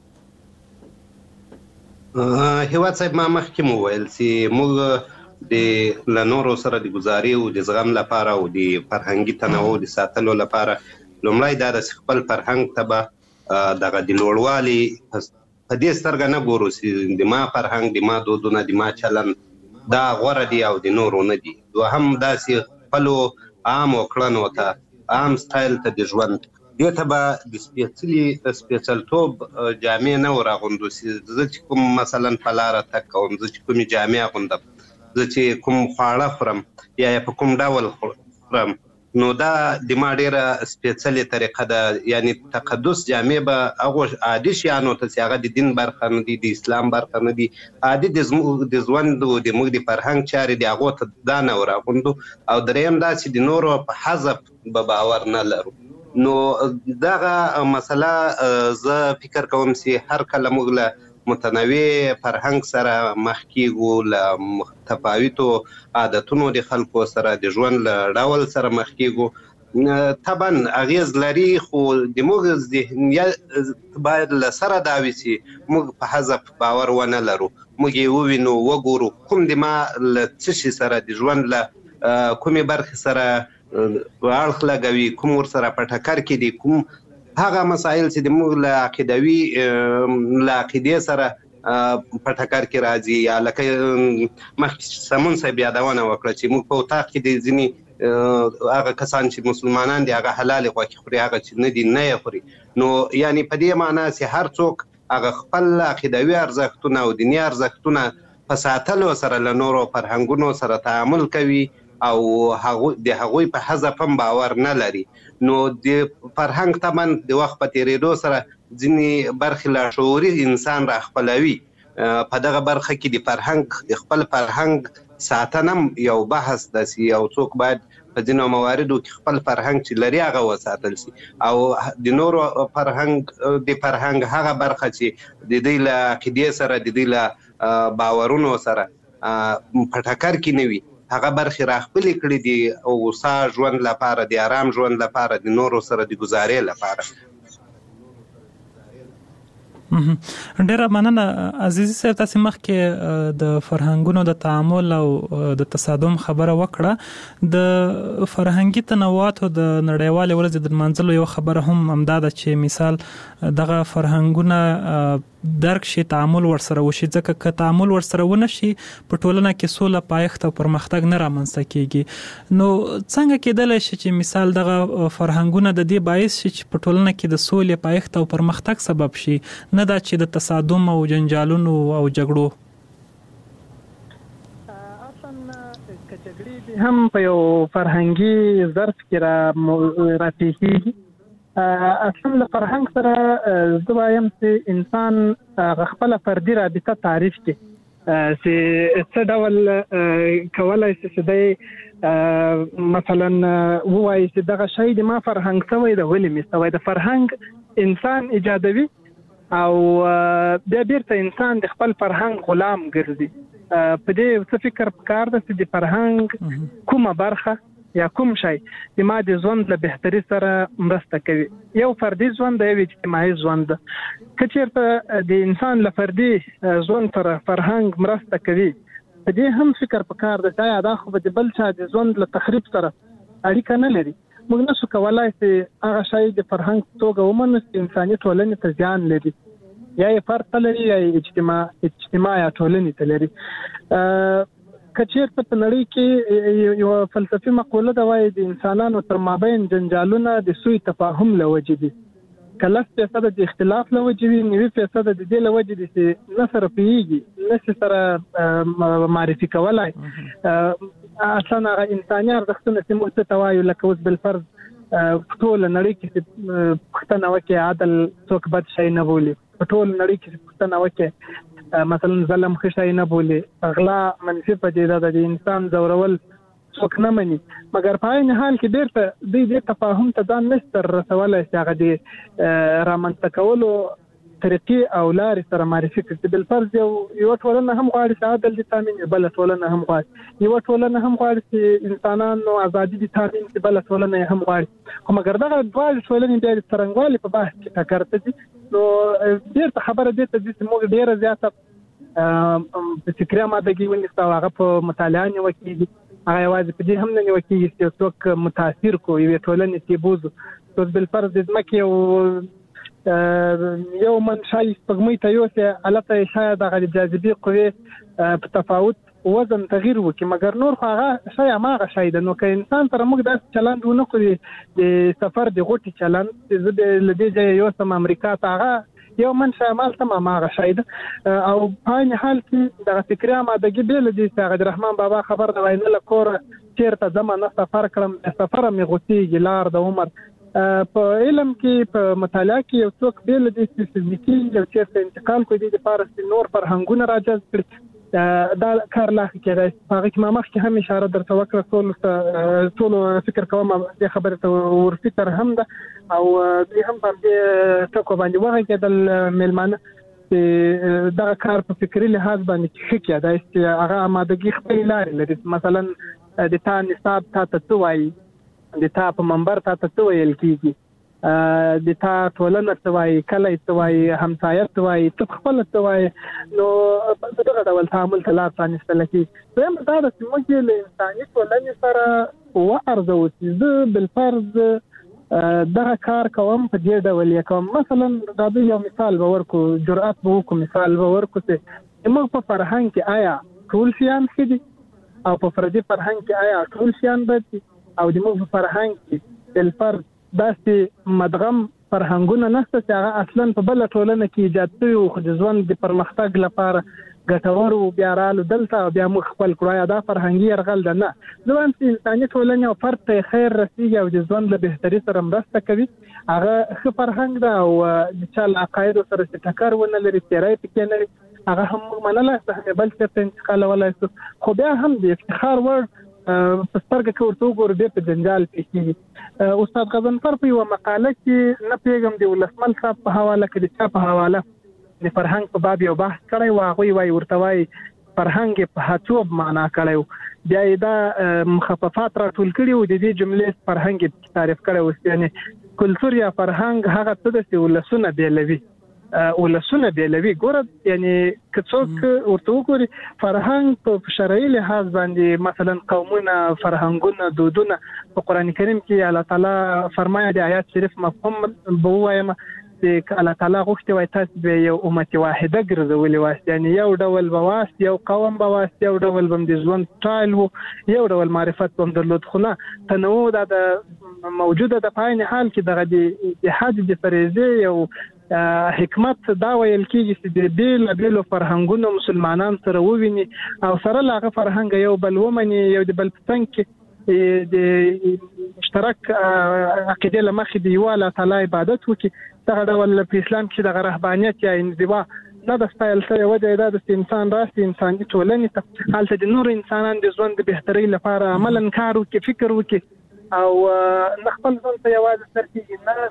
Speaker 4: هیواد صاحب ما مخکې مو ویل چې موږ د لنورو سره د گزاري او د زغم لپاره او د فرهنګي تنوع د ساتلو لپاره لومړی دا د خپل فرهنګ ته به دغه د لوړوالي په دې سترګه نه ګورو چې د ما فرهنګ د ما دودونه د ما چلن دا غوره دي او د نورو نه دي. دوهم داسې خپلو عامو کړنو ته عام سټایل ته د ژوند دې ته به د سپېڅلي سپېڅلتوب جامې نه وراغوندو چې زه چې کوم مثلا په لاره تګ کوم، زه چې کومې جامې اغوندم، زه چې کوم خواړه خورم یا یې په کوم ډول خورم، نو دا د ما ډېره سپېڅلې طریقه ده. یعنی تقدس جامې به هغو عادي شیانو ته چې هغه د دین برخه نه دي، د اسلام برخه نه دي، عادي د زموږ د ژوند او د موږ د فرهنګ چارې دي، هغو ته دا نه وراغوندو. او دریم دا چې د نورو په حذف به باور نه لرو. نو دغه مسله زه فکر کوم چې هر کله موږ له متنوع فرهنګ سره مخ کیږو، له متفاوتو عادتونو د خلکو سره د ژوند له ډول سره مخ کیږو، طبعا اغیز لري، خو د موږ ذهنیت باید له سره دا وي چې موږ په حذف باور ونه لرو، موږ یې ووینو وګورو کوم د ما له څه شي سره د ژوند له کومې برخې سره اړخ لګوي، کوم ور سره په ټکر کې دي، کوم هغه مسایل چې د موږ له عقیدوي له عقیدې سره په ټکر کې راځي. یا لکه مخکې سمون صاحب یادونه وکړه چې موږ په اتاق کې د ځینې هغه کسان چې مسلمانان دي هغه حلال غوښې خوري، هغه چې نه دي نه یې خوري. نو یعنی په دې معنی چې هر څوک هغه خپل عقیدوي ارزښتونه او دیني ارزښتونه په ساتلو سره له نورو فرهنګونو سره تعامل کوي او د هغوی په حذف هم باور نه لري. نو د فرهنګ طبعا د وخت په تېرېدو سره ځینې برخې لاشعوري انسان را خپلوي. په دغه برخه کې د فرهنګ د خپل فرهنګ ساتنه هم یو بحث ده چې یو څوک باید په ځینو مواردو کې خپل فرهنګ چې لري هغه وساتل شي، او د نورو فرهنګ د فرهنګ هغه برخه چې د دوی له عقیدې سره د دوی له باورونو سره په ټکر کې نه وي، هغه برخې را خپلې کړي دي او هوسا ژوند لپاره، د آرام ژوند لپاره، د نورو سره د ګزارې لپاره.
Speaker 2: ډیره مننه عزیزي صاحب، تاسو مخکې د فرهنګونو د تعامل او د تصادم خبره وکړه. د فرهنګي تنوعاتو د نړیوالې ورځې د منځلو یو خبره هم همدا ده چې مثال دغه فرهنګونه درک شي، تعامل ورسره وشي، ځکه که تعامل ورسره ونه شي په ټولنه کې سوله، پایښت او پرمختګ نه رامنځته کیږي. نو څنګه کېدلی شي چې مثال دغه فرهنګونه د دې باعث شي چې په ټولنه کې د سولې، پایښت او پرمختګ سبب شي، نه دا چې د تصادم او جنجالونو او جګړو؟
Speaker 5: هم په یو فرهنګي ظرف کې را راپېښېږي. اصلا له فرهنګ سره زه وایم چې انسان خپله فردي رابطه تعریف کړي چې څه ډول کولی شي چې دی مثلا ووایي چې دغه شی د ما فرهنګ شوی ده، ولې مې شوی ده. فرهنګ انسان ایجادوي او بیا بیرته انسان د خپل فرهنګ غلام ګرځي. په دې څه فکر پکار ده چې د فرهنګ کومه برخه یا کوم شی د ما د ژوند له بهتري سره مرسته کوي. یو فردي ژوند دی، یو اجتماعي ژوند ده. که چېرته د انسان له فردي ژوند سره فرهنګ مرسته کوي، په دې هم فکر پکار ده چې آیا دا خو به د بل چا د ژوند له تخریب سره اړیکه نه لري. موږ نشو کولای چې هغه شی د فرهنګ په توګه ومنو چې انساني ټولنې ته زیان لري، یا یې فرد ته لري یا یې اجتماع اجتماع یا ټولنې ته لري. که چېرته په نړۍ کې یوه فلسفي مقوله ده، وایي د انسانانو تر مابین جنجالونه د سوء تفاهم له وجې دي. که لس فیصده د اختلاف له وجې وي، نوي فیصده د دې له وجې دي چې نه سره پوهېږي، نه شي سره معرفي کولی. اصلا هغه انساني ارزښتونه چې موږ ته وایو لکه اوس بل فرض ټول نړۍ کې پښتنه وکي عدل څوک بد شي نه بولي، ټول نړۍ کې پښتنه وکي مثلا ظلم خشای نه بولي، غلا منفي پدیده ده، د انسان زورول څوک نه مني، مګر په عین حال کې ډېر ته د دې تفاهم ته ځان نشته رسولای چې هغه د رامنځته کولو طریقې او لارې سره معرفي کړي. بالفرض یو یو ټولنه هم غواړي چې عدل دي تامین شي، بل ټولنه هم غواړي یو ټولنه هم غواړي چې انسانانو ازادي دي تامین شي، بل ټولنه هم غواړي، خو مګر دغه دواړه ټولنې بیا د څرنګوالي په بحث کې ټکر ته دي. نو ډېر خبره دې ته دي چې موږ ډېره زیاته په فکري آمادګي ونیسو، هغه په مطالعه نیول کېږي، هغه یوازې په دې هم نه نیول کېږي چې څوک متاثر کو یوې ټولنې کې بوزو. اوس بالفرض د ځمکې یو یو منشای سپګمې ته یوسه البته شاید د جاذبې قوې په تفاوت وزن تغییر وکړي، مګر نور خو هغه شای هغه شای ده. نو که انسان سره موږ داسې چلند ونه کړو د سفر د غوټي چلند چې زه د لدې ځای یوسم امریکا ته، هغه یو منشا مال ته هغه شای ده او په عین حال کې د فکري آمادګي بیل دي چې هغه رحمان بابا خبر دا وینه لکور چیرته ځم نه سفر کړم، سفر مې غوتیږي لار د عمر. په علم کې په مطالعه کې یو څوک بیل دي چې فزیکي یو چیرته انتقال کوي د فارس نور فرهنګونه راجذب کړي، دا کار لا کېږي. هغه کې ما مخکې هم اشاره درته وکړه، ټول ټول فکر کوم د خبره ته ورفکر هم ده او دوی هم په دې ټکو باندې وغه کېدل میلمانه چې دا کار په فکري لحاظ باندې ښه کېدای چې هغه آمادګي خپل لارې لري. مثلا د تا نصاب تا ته وایي، د تا په منبر تا ته ویل کېږي، د تا ټولنه ته وایي، کلی ته وایي، همسایه ته وایي، ته خپل ته وایي، نو په دغه ډول تعامل ته لار پرانیستل کېږي. دویم دا ده چې موږ له انساني ټولنې سره وارزو چې زه بالفرض دغه کار کوم په دې ډول یې کوم. مثلا دا یو مثال به ورکړو، جرأت به وکړو، مثال به ورکړو چې موږ په فرهنګ کې آیا ټول شیان ښه دي او په فردي فرهنګ کې آیا ټول شیان بد دي، او د موږ په فرهنګ کې بالفرض داسې مدغم فرهنګونه نشته چې هغه اصلا په بل ټولنه کې ایجاد شوي او د ژوند د پرمختګ لپاره ګټور او بیا رالو دلته بیا موږ خپل کړو دا فرهنګي يرغل ده. نه، زه وایم چې انساني ټولنه او فرد ته خیر رسیږي او د ژوند له بهتري سره مرسته کوي، هغه ښه فرهنګ ده او د چا له عقایدو سره چې ټکر ونه لري، تیری پکې نه لري، هغه هم منلای شي، بل څه ته انتقالولای شي، خو بیا هم د افتخار وړ په سترګه کې ورته وګورو بیا په جنجال پېښېږي. استاد غضنفر په یوه مقاله کې نه پوهېږم د ولسمل صاحب په حواله کې د چا په حواله د فرهنګ په باب یو بحث کړی و، هغوی وایي ورته وایي فرهنګ یې په هڅوب معنا کړی و، بیا یې دا مخففات راټول کړي و، د دې جملې فرهنګ یې تعریف کړی و، یعنې کلتور یا فرهنګ هغه څه ده چې ولسونه بېلوي ولسونه بیلوي. ګوره یعنی که څوک ورته وګوري فرهنګ په شرعي لحاظ باندې مثلا قومونه، فرهنګونه، دودونه په قرآن کریم کې الله تعالی فرمایي، د آیات شریف مفهوم به ووایم چې الله تعالی غوښتي وای تاسو به یو امت واحده ګرځولي واسي، یعنی یو ډول به واسي، یو قوم به واسي، یو ډول به د ژوند سټایل وو، یو ډول معرفت به درلود، خو نه تنوع دا د موجوده د په عین حال کې دغه د حج د فریضې یو حکمت دا ویل کېږي چې د بیل بیلو فرهنګونو مسلمانان سره وویني او سره لاغه فرهنګ یو بل ومني، یو د بل څنګ کې د مشترک عقیده لمخې دی یو الله تعالی عبادت وکي. دغه ډول په اسلام کې د رهبانيت یا انزوا نه د ستایل سره وجه دا د انسان راسي انساني ټولنې ته حالت د نور انسانان د ژوند د بهتري لپاره عملاً کار وکي، فکر وکي او نخپل ځان ته یوازې سرتي نه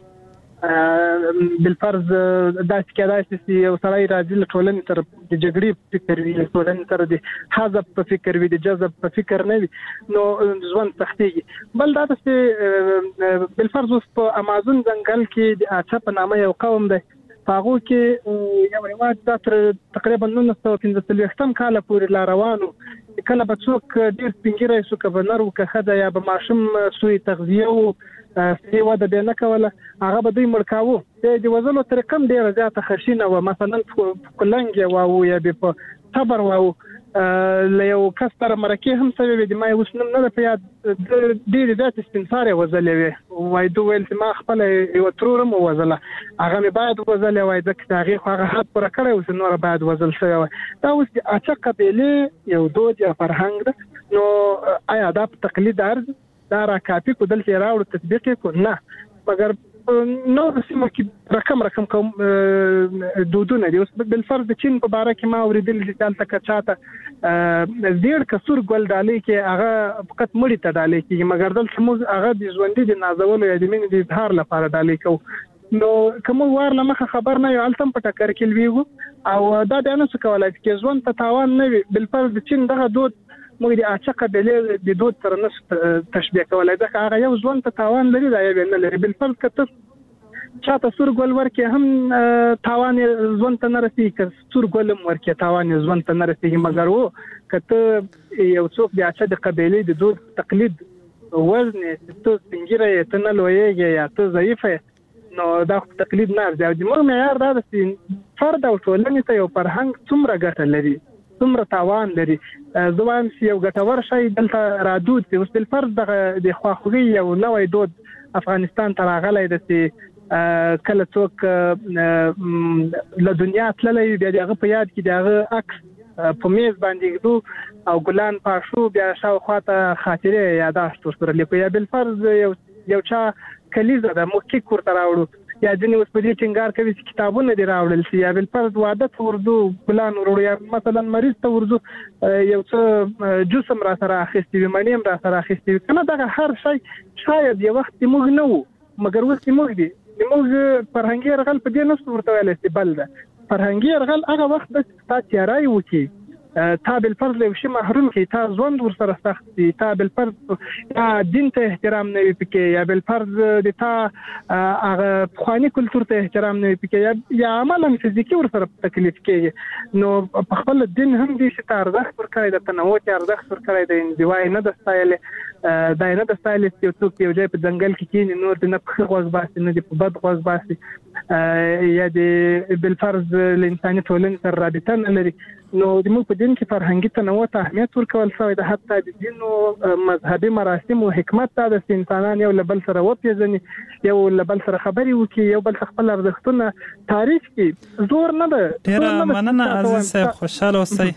Speaker 5: بالفرض داسې کېدای شي چې یو سړی راځي له ټولنې سره د جګړې فکر وي، له ټولنې سره د حذف په فکر وي، د جذب په فکر نه وي، نو ژوند سختېږي. بل دا چې بالفرض اوس په امازون ځنګل کې د اچا په نامه یو قوم دی، په هغو کې یو رواج دا تر تقریبا نولس سوه پنځه څلوېښتم کاله پورې لا روان و، کله به څوک ډېر سپین ږیری شو، که به نر و که ښځه، یا به ماشوم سوی تغذیه و صحي وده بیا نه کوله، هغه به دوی مړ کاوه. د وژلو طریقه هم ډېره زیاته خشینه وه، مثلا کلنګ یې واوه یا بیا په صبر واوه. له یو کس سره مرکې هم شوې وې، د ما یې اوس نوم نه ده په یاد، ډېرې زیاتې سپین سارې وژلې وې، وایي دوی ویل چې ما خپله یوه ترور هم ووژله، هغه مې باید وژلې وای، ځکه چې هغې خو هغه حد پوره کړی و چې نوره باید وژل شوې وای. دا اوس د اچا قبیلې یو دود یا فرهنګ ده نو آیا دا تقلید ارز دا را کاپی کو دلته راوړ تطبیق کو نه مګر نو سیمه کې رقم رقم کوم دودونه دي اوس بل فرض د چین په باره کې ما اوریدل چې دلته کچاته زیړ کسور ګل ډالې کې هغه فقط مړی ته ډالې کې مګر دلته موږ هغه د ژوندۍ د نازولو یا د مینې د اظهار لپاره ډالې کوو نو کوم وار لمخه خبر نه یو التم په ټکر کې لویږو او دا د انس کولای چې ژوند ته تاوان نه وي بل فرض د چین دغه دود موږ د اچا قبيله د دود سره نس تشبيه کولای دا هغه یو ژوند ته تاوان لري دا یو نه لري بل فرض کته چاته سور ګل ورکه هم تاوان ژوند ته نه رسي که سور ګل ورکه تاوان ژوند ته نه رسي مګر وو کته یو څوک د اچا د قبيله د دود تقلید وزن ته څنګه ته نه لویږي یا ته ضعیفه نو دا تقلید نه دی د موږ معیار دا د فرد او ټولنې ته یو فرهنګ څومره ګټه لري څومره تاوان لري زوام سی یو ګټور شي دلته رادود دی اوس بل فرض د خواخوږي یو نوې دود افغانستان ته راغلی د کله څوک له دنیا تللی بیا دغه په یاد کې دغه عکس په میز باندې دو او ګلان پاشو بیا شاوخوا ته خاطره یاداشت ورسره لیکو یا بل فرض یو یو چا کلیزه د موکي کور ته راوړو یا ځینې اوس په دې ټینګار کوي چې کتابونه دې راوړل شي یا بل فرض واده ته ورځو ګلان وروړو یا مثلا مریض ته ورځو یو څه جسم را سره اخیستي وي مڼې هم را سره اخیستي وي که نه دغه هر شی شاید یو وخت موږ نه وو مګر اوس موږ دي موږ فرهنګي یرغل په دې نسو ورته ویلی چې بل ده فرهنګي یرغل هغه وخت د تا تیاری وکړي تا بالفرض له شي محروم کی تا ژوند ور سره سخت دي تا بالفرض یا دین ته احترام نه وي پکې یا بالفرض د تا هغه خواني کلچر ته احترام نه وي پکې یا عملا فزیکی ور سره تکلیف کوي نو په خپل دین هم دي چې ارزښت ورکړي د تنوع ته ارزښت ورکړي د انزوای نه د ستایل دا نه د ستایل چې څوک یو ځای په ځنګل کې کینی نور د نه په غوږ باسي نه د بد غوږ باسي یا د بالفرض الانساني ټولنې سره رابطه نه لري نو د موږ په دین کې فرهنګي تنوع ته اهمیت ورکول شوی د حتی د دین او مذهبي مراسم او حکمت ته د انسانان یو لبل سره وپیژني یو لبل سره خبري وکي یو بل خپل ارزښتونه تعریف کړي زور نه ده
Speaker 2: ډیر مننه عزیز صاحب خوشاله اوسئ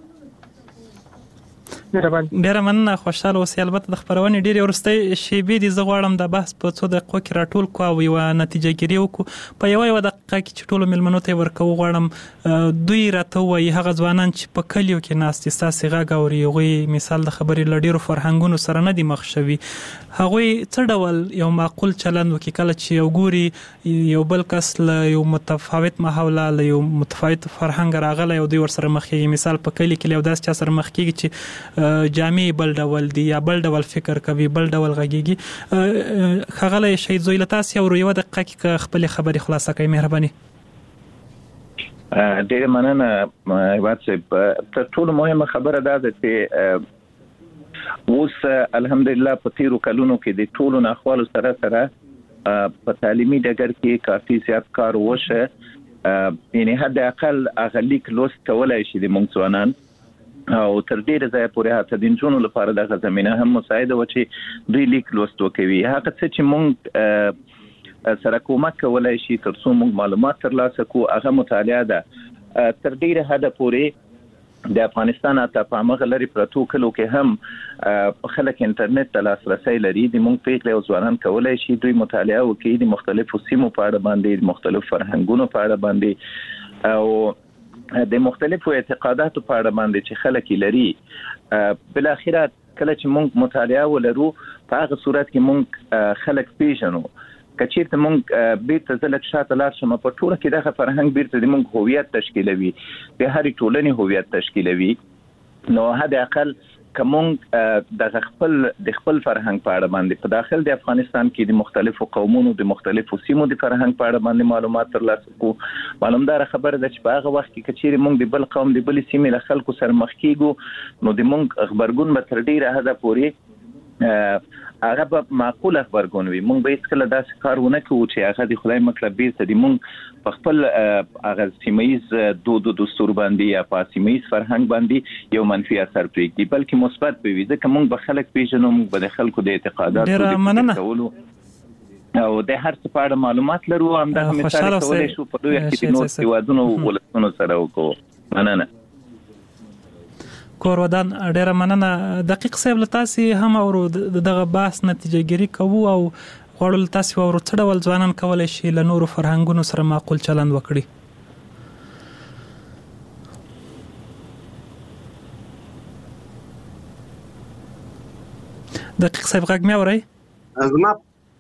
Speaker 2: ډیره مننه خوشاله اوسئ البته د خبرونې ډیره ورستۍ شیبې دي زه غواړم د بحث په څو دقیقو کې راټول کو او یو نتیجه ګیری وکړو په یو یو دقیقه کې چې ټولو ملمنو ته ورکو غواړم دوی راته وایي هغه ځوانان چې په کلیو کې ناست دي ستاسې غږ اوري هغوی مثال د خبرې له ډیرو فرهنګونو سره نه دي مخ شوي هغوی څه ډول یو معقول چلند وکړي کله چې یو ګوري یو بل کس له یو متفاوت ماحوله له یو متفاوت فرهنګ راغلی او دوی ورسره مخ کېږي مثال په کلي کې یو داسې چا سره مخ کېږي چې جامې بل ډول دي یا بل ډول فکر کوي بل ډول غږیږي ښاغلی شهید زویل تاسې اورو یوه دقیقه کې خپلې خبرې خلاصه کوئ مهرباني
Speaker 1: ډېره مننه هیواد صاحب تر ټولو مهمه خبره دا ده چې اوس الحمدلله په تیرو کلونو کې د ټولو ناخوالو سره سره په تعلیمي ډګر کې کافي زیات کار وشه یعنې حد اقل هغه لیک لوست کولی شي د موږ ځوانان او تر ډیره ځایه پورې حتی د نجونو لپاره دغه زمینه هم مساعده و چې دوی لیک لوست وکوي هغه څه چې موږ سره کومک کولی شي تر څو موږ معلومات ترلاسه کړو هغه مطالعه ده تر ډیره حده پورې د افغانستان ته په همغه لرې پرتو کلو کې هم خلک انټرنیټ ته لاسرسی لري د موږ پیغلې او ځوانان کولی شي دوی مطالعه وکړي د مختلفو سیمو په اړه باندې د مختلفو فرهنګونو په اړه باندې او د مختلفو اعتقاداتو په اړه باندې چې خلک لري بل اخره کله چې موږ مطالعه ولرو په هغه صورت کې موږ خلک پیژنو کچېرته موږ بیرته ځلک شاته لاړ شم په ټوله کې دغه فرهنګ بیرته د موږ هویت تشکیلوي د هرې ټولنې هویت تشکیلوي نو حد اقل که موږ د خپل د خپل فرهنګ په اړه باندې په داخل د افغانستان کې د مختلفو قومونو د مختلفو سیمو د فرهنګ په اړه باندې معلومات ترلاسه کړو معلومدار خبره ده چې په هغه وخت کې کچېرې موږ د بل قوم د بل سیمې له خلکو سره مخ کېږو نو د موږ خبرګون به تر ډیره حده پورې هغه به معقول خبرګون وي موږ به هیڅکله داسې کار ونه کوو چې هغه د خدای مطلب بیرته د موږ په خپل هغه سیمهیز دود او دستور باندې یا په سیمهیز فرهنګ باندې یو منفي اثر پرېږدي بلکې مثبت به وي ځکه موږ به خلک پیژنو موږ به د خلکو د اعتقاداتو د کولو او د هر څه په اړه معلومات لرو همدغه مثال کولی شو په دوی کې د نور هیوادونو ولسونو سره وکړو مننه
Speaker 2: کور ودان ډیره مننه. دقیق صاحب له تاسو هم اورو دغه بحث نتیجه ګیری کوو او غواړو تاسو اورو څه ډول ځوانان کولای شي له نورو فرهنګونو سره معقول چلند وکړي. دقیق صاحب غږ مې اورئ؟
Speaker 4: زما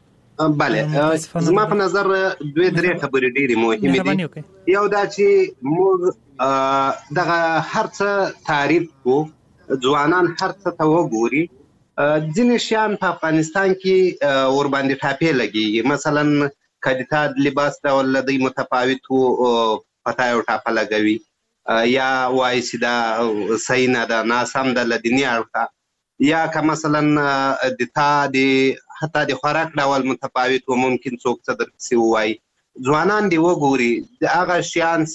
Speaker 4: بله زما په نظر دوه درې خبرې ډېرې مهمې دي. یو دا چې موږ دغه هر څه تعریف کو ځوانان هر څه ته وګوري، ځینې شیان په افغانستان کې ورباندې ټاپې لګېږي. مثلا که د لباس ډول له دوی متفاوت و پته یو ټاپه لګوي، یا وایي چې دا صحیح نه ده، ناسم ده له دیني اړخه، یا که مثلا د تا د حتی د خوراک ډول متفاوت و، ممکن څوک څه درپسې ووایي. ځوانان دې وګوري د هغه شیان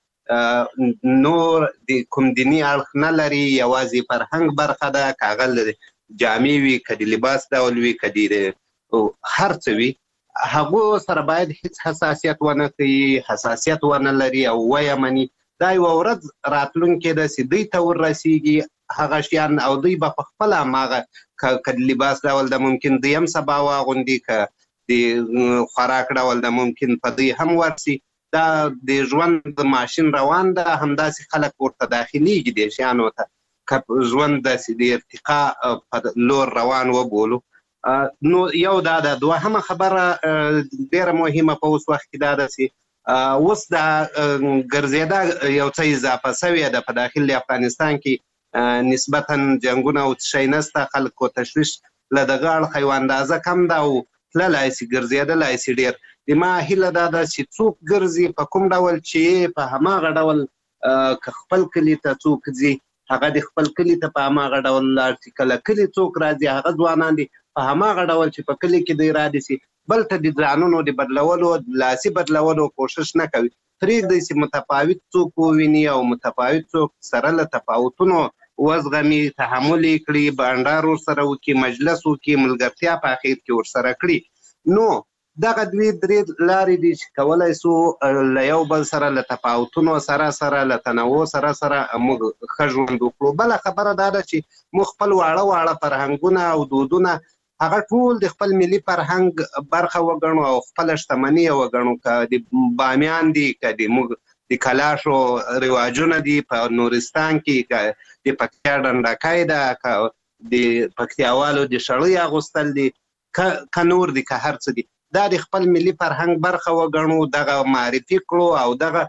Speaker 4: چې نور د کوم دیني اړخ نه لري، یوازې فرهنګ برخه ده، که هغه جامې وي، که د لباس ډول وي، که د هر څه وي، هغو سره باید هیڅ حساسیت ونه کوي، حساسیت ونه لري او ویې مني. دا یوه ورځ راتلونکې ده چې دوی ته وررسېږي هغه شیان، او دوی به په خپله هماغه که د لباس ډول ده ممکن دوی هم سبا واغوندي، که د خوراک ډول ده ممکن په دوی هم ورسي. دا د ژوند د ماشین روان ده، همداسې خلک ورته داخلېږي دې شیانو ته، که ژوند داسې د ارتقا په لور روان وبولو. نو یو دا ده. دوهمه خبره ډېره مهمه په اوس وخت کې دا ده چې اوس دا ګرځېده یو څه اضافه سوې ده په داخل افغانستان کې، نسبتا جنګونه او څه شی نسته، خلکو تشویش له دغه اړخه یو اندازه کم ده او تللی سي ګرځېدلی سي ډېر. د ما هیله دا ده چې څوک ګرځي په کوم ډول چې په هماغه ډول که خپل کلي ته څوک ځي هغه د خپل کلي ته په هماغه ډول لاړ شي، کله کلي څوک راځي هغه ځوانان دي په هماغه ډول چې په کلي کې دی رادي سي، بل ته د ځانونو د بدلولو لاسي بدلولو کوشش نه کوي. پرېږدی چې متفاوت څوک وویني او متفاوت څوک سره له تفاوتونو وزغمي، تحمل یې کړي، بانډار ورسره وکړي، مجلس وکړي، ملګرتیا په اخر کې ورسره کړي. نو دغه دوې درې لارې دي چې کولی سو له یو بل سره له تفاوتونو سره سره له تنوع سره سره موږ ښه ژوند وکړو. بله خبره دا ده چې موږ خپل واړه واړه فرهنګونه او دودونه هغه ټول د خپل ملي فرهنګ برخه وګڼو او خپله شتمني یې وګڼو. که د بامیان دي، که د موږ د کلاشو رواجونه دي په نورستان کې، که د پکتیا ډنډاکی ده، که د پکتیاوالو د شړۍ اغوستل دي، که نور دي، که هر څه دي، دا د خپل ملي فرهنګ برخه وګڼو، دغه معرفي کړو او دغه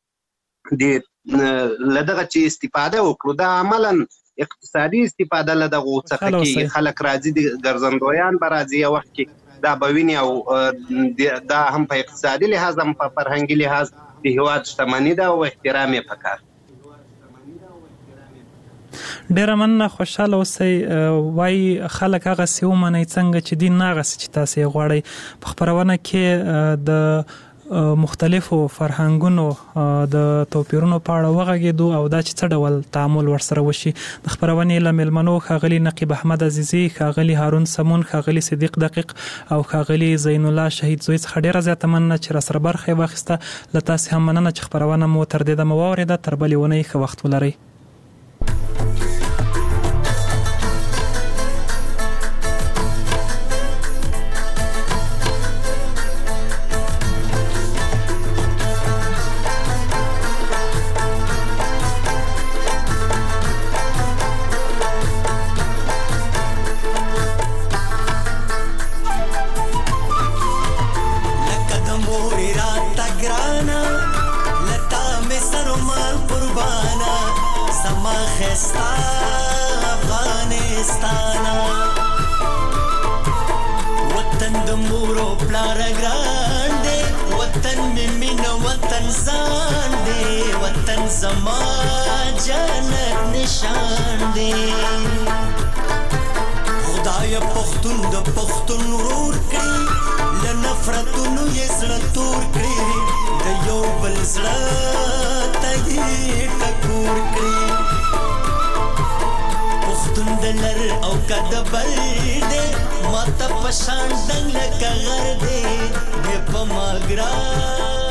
Speaker 4: له دغه چې استفاده وکړو. دا عملا اقتصادي استفاده له دغو څخه کېږي. خلک راځي، د ګرځندویان به راځي یو وخت کې، دا به ویني، او دا هم په اقتصادي لحاظ هم په فرهنګي لحاظ د هېواد شتمني ده او احترام یې پکار.
Speaker 2: ډیره مننه، خوشحاله اوسئ. وایي خلک هغسې ومنئ څنګه چې دین نه هغسې چې تاسې یې غواړئ. په خپرونه کې د مختلفو فرهنګونو د توپیرونو په اړه وغږېدو او دا چې څه ډول تعامل ورسره وشي. د خپرونې له میلمنو ښاغلي نقیب احمد عزیزي، ښاغلي هارون سمون، ښاغلي صدیق دقیق او ښاغلي زین الله شهید زوی څخه ډیره زیاته مننه چې راسره برخه یې واخیسته. له تاسې هم مننه چې خپرونه مو تر دې دمه واورېده. تر بلې اونۍ ښه وخت ولرئ.
Speaker 6: Mata pasan dang la kagar de, de pamagra.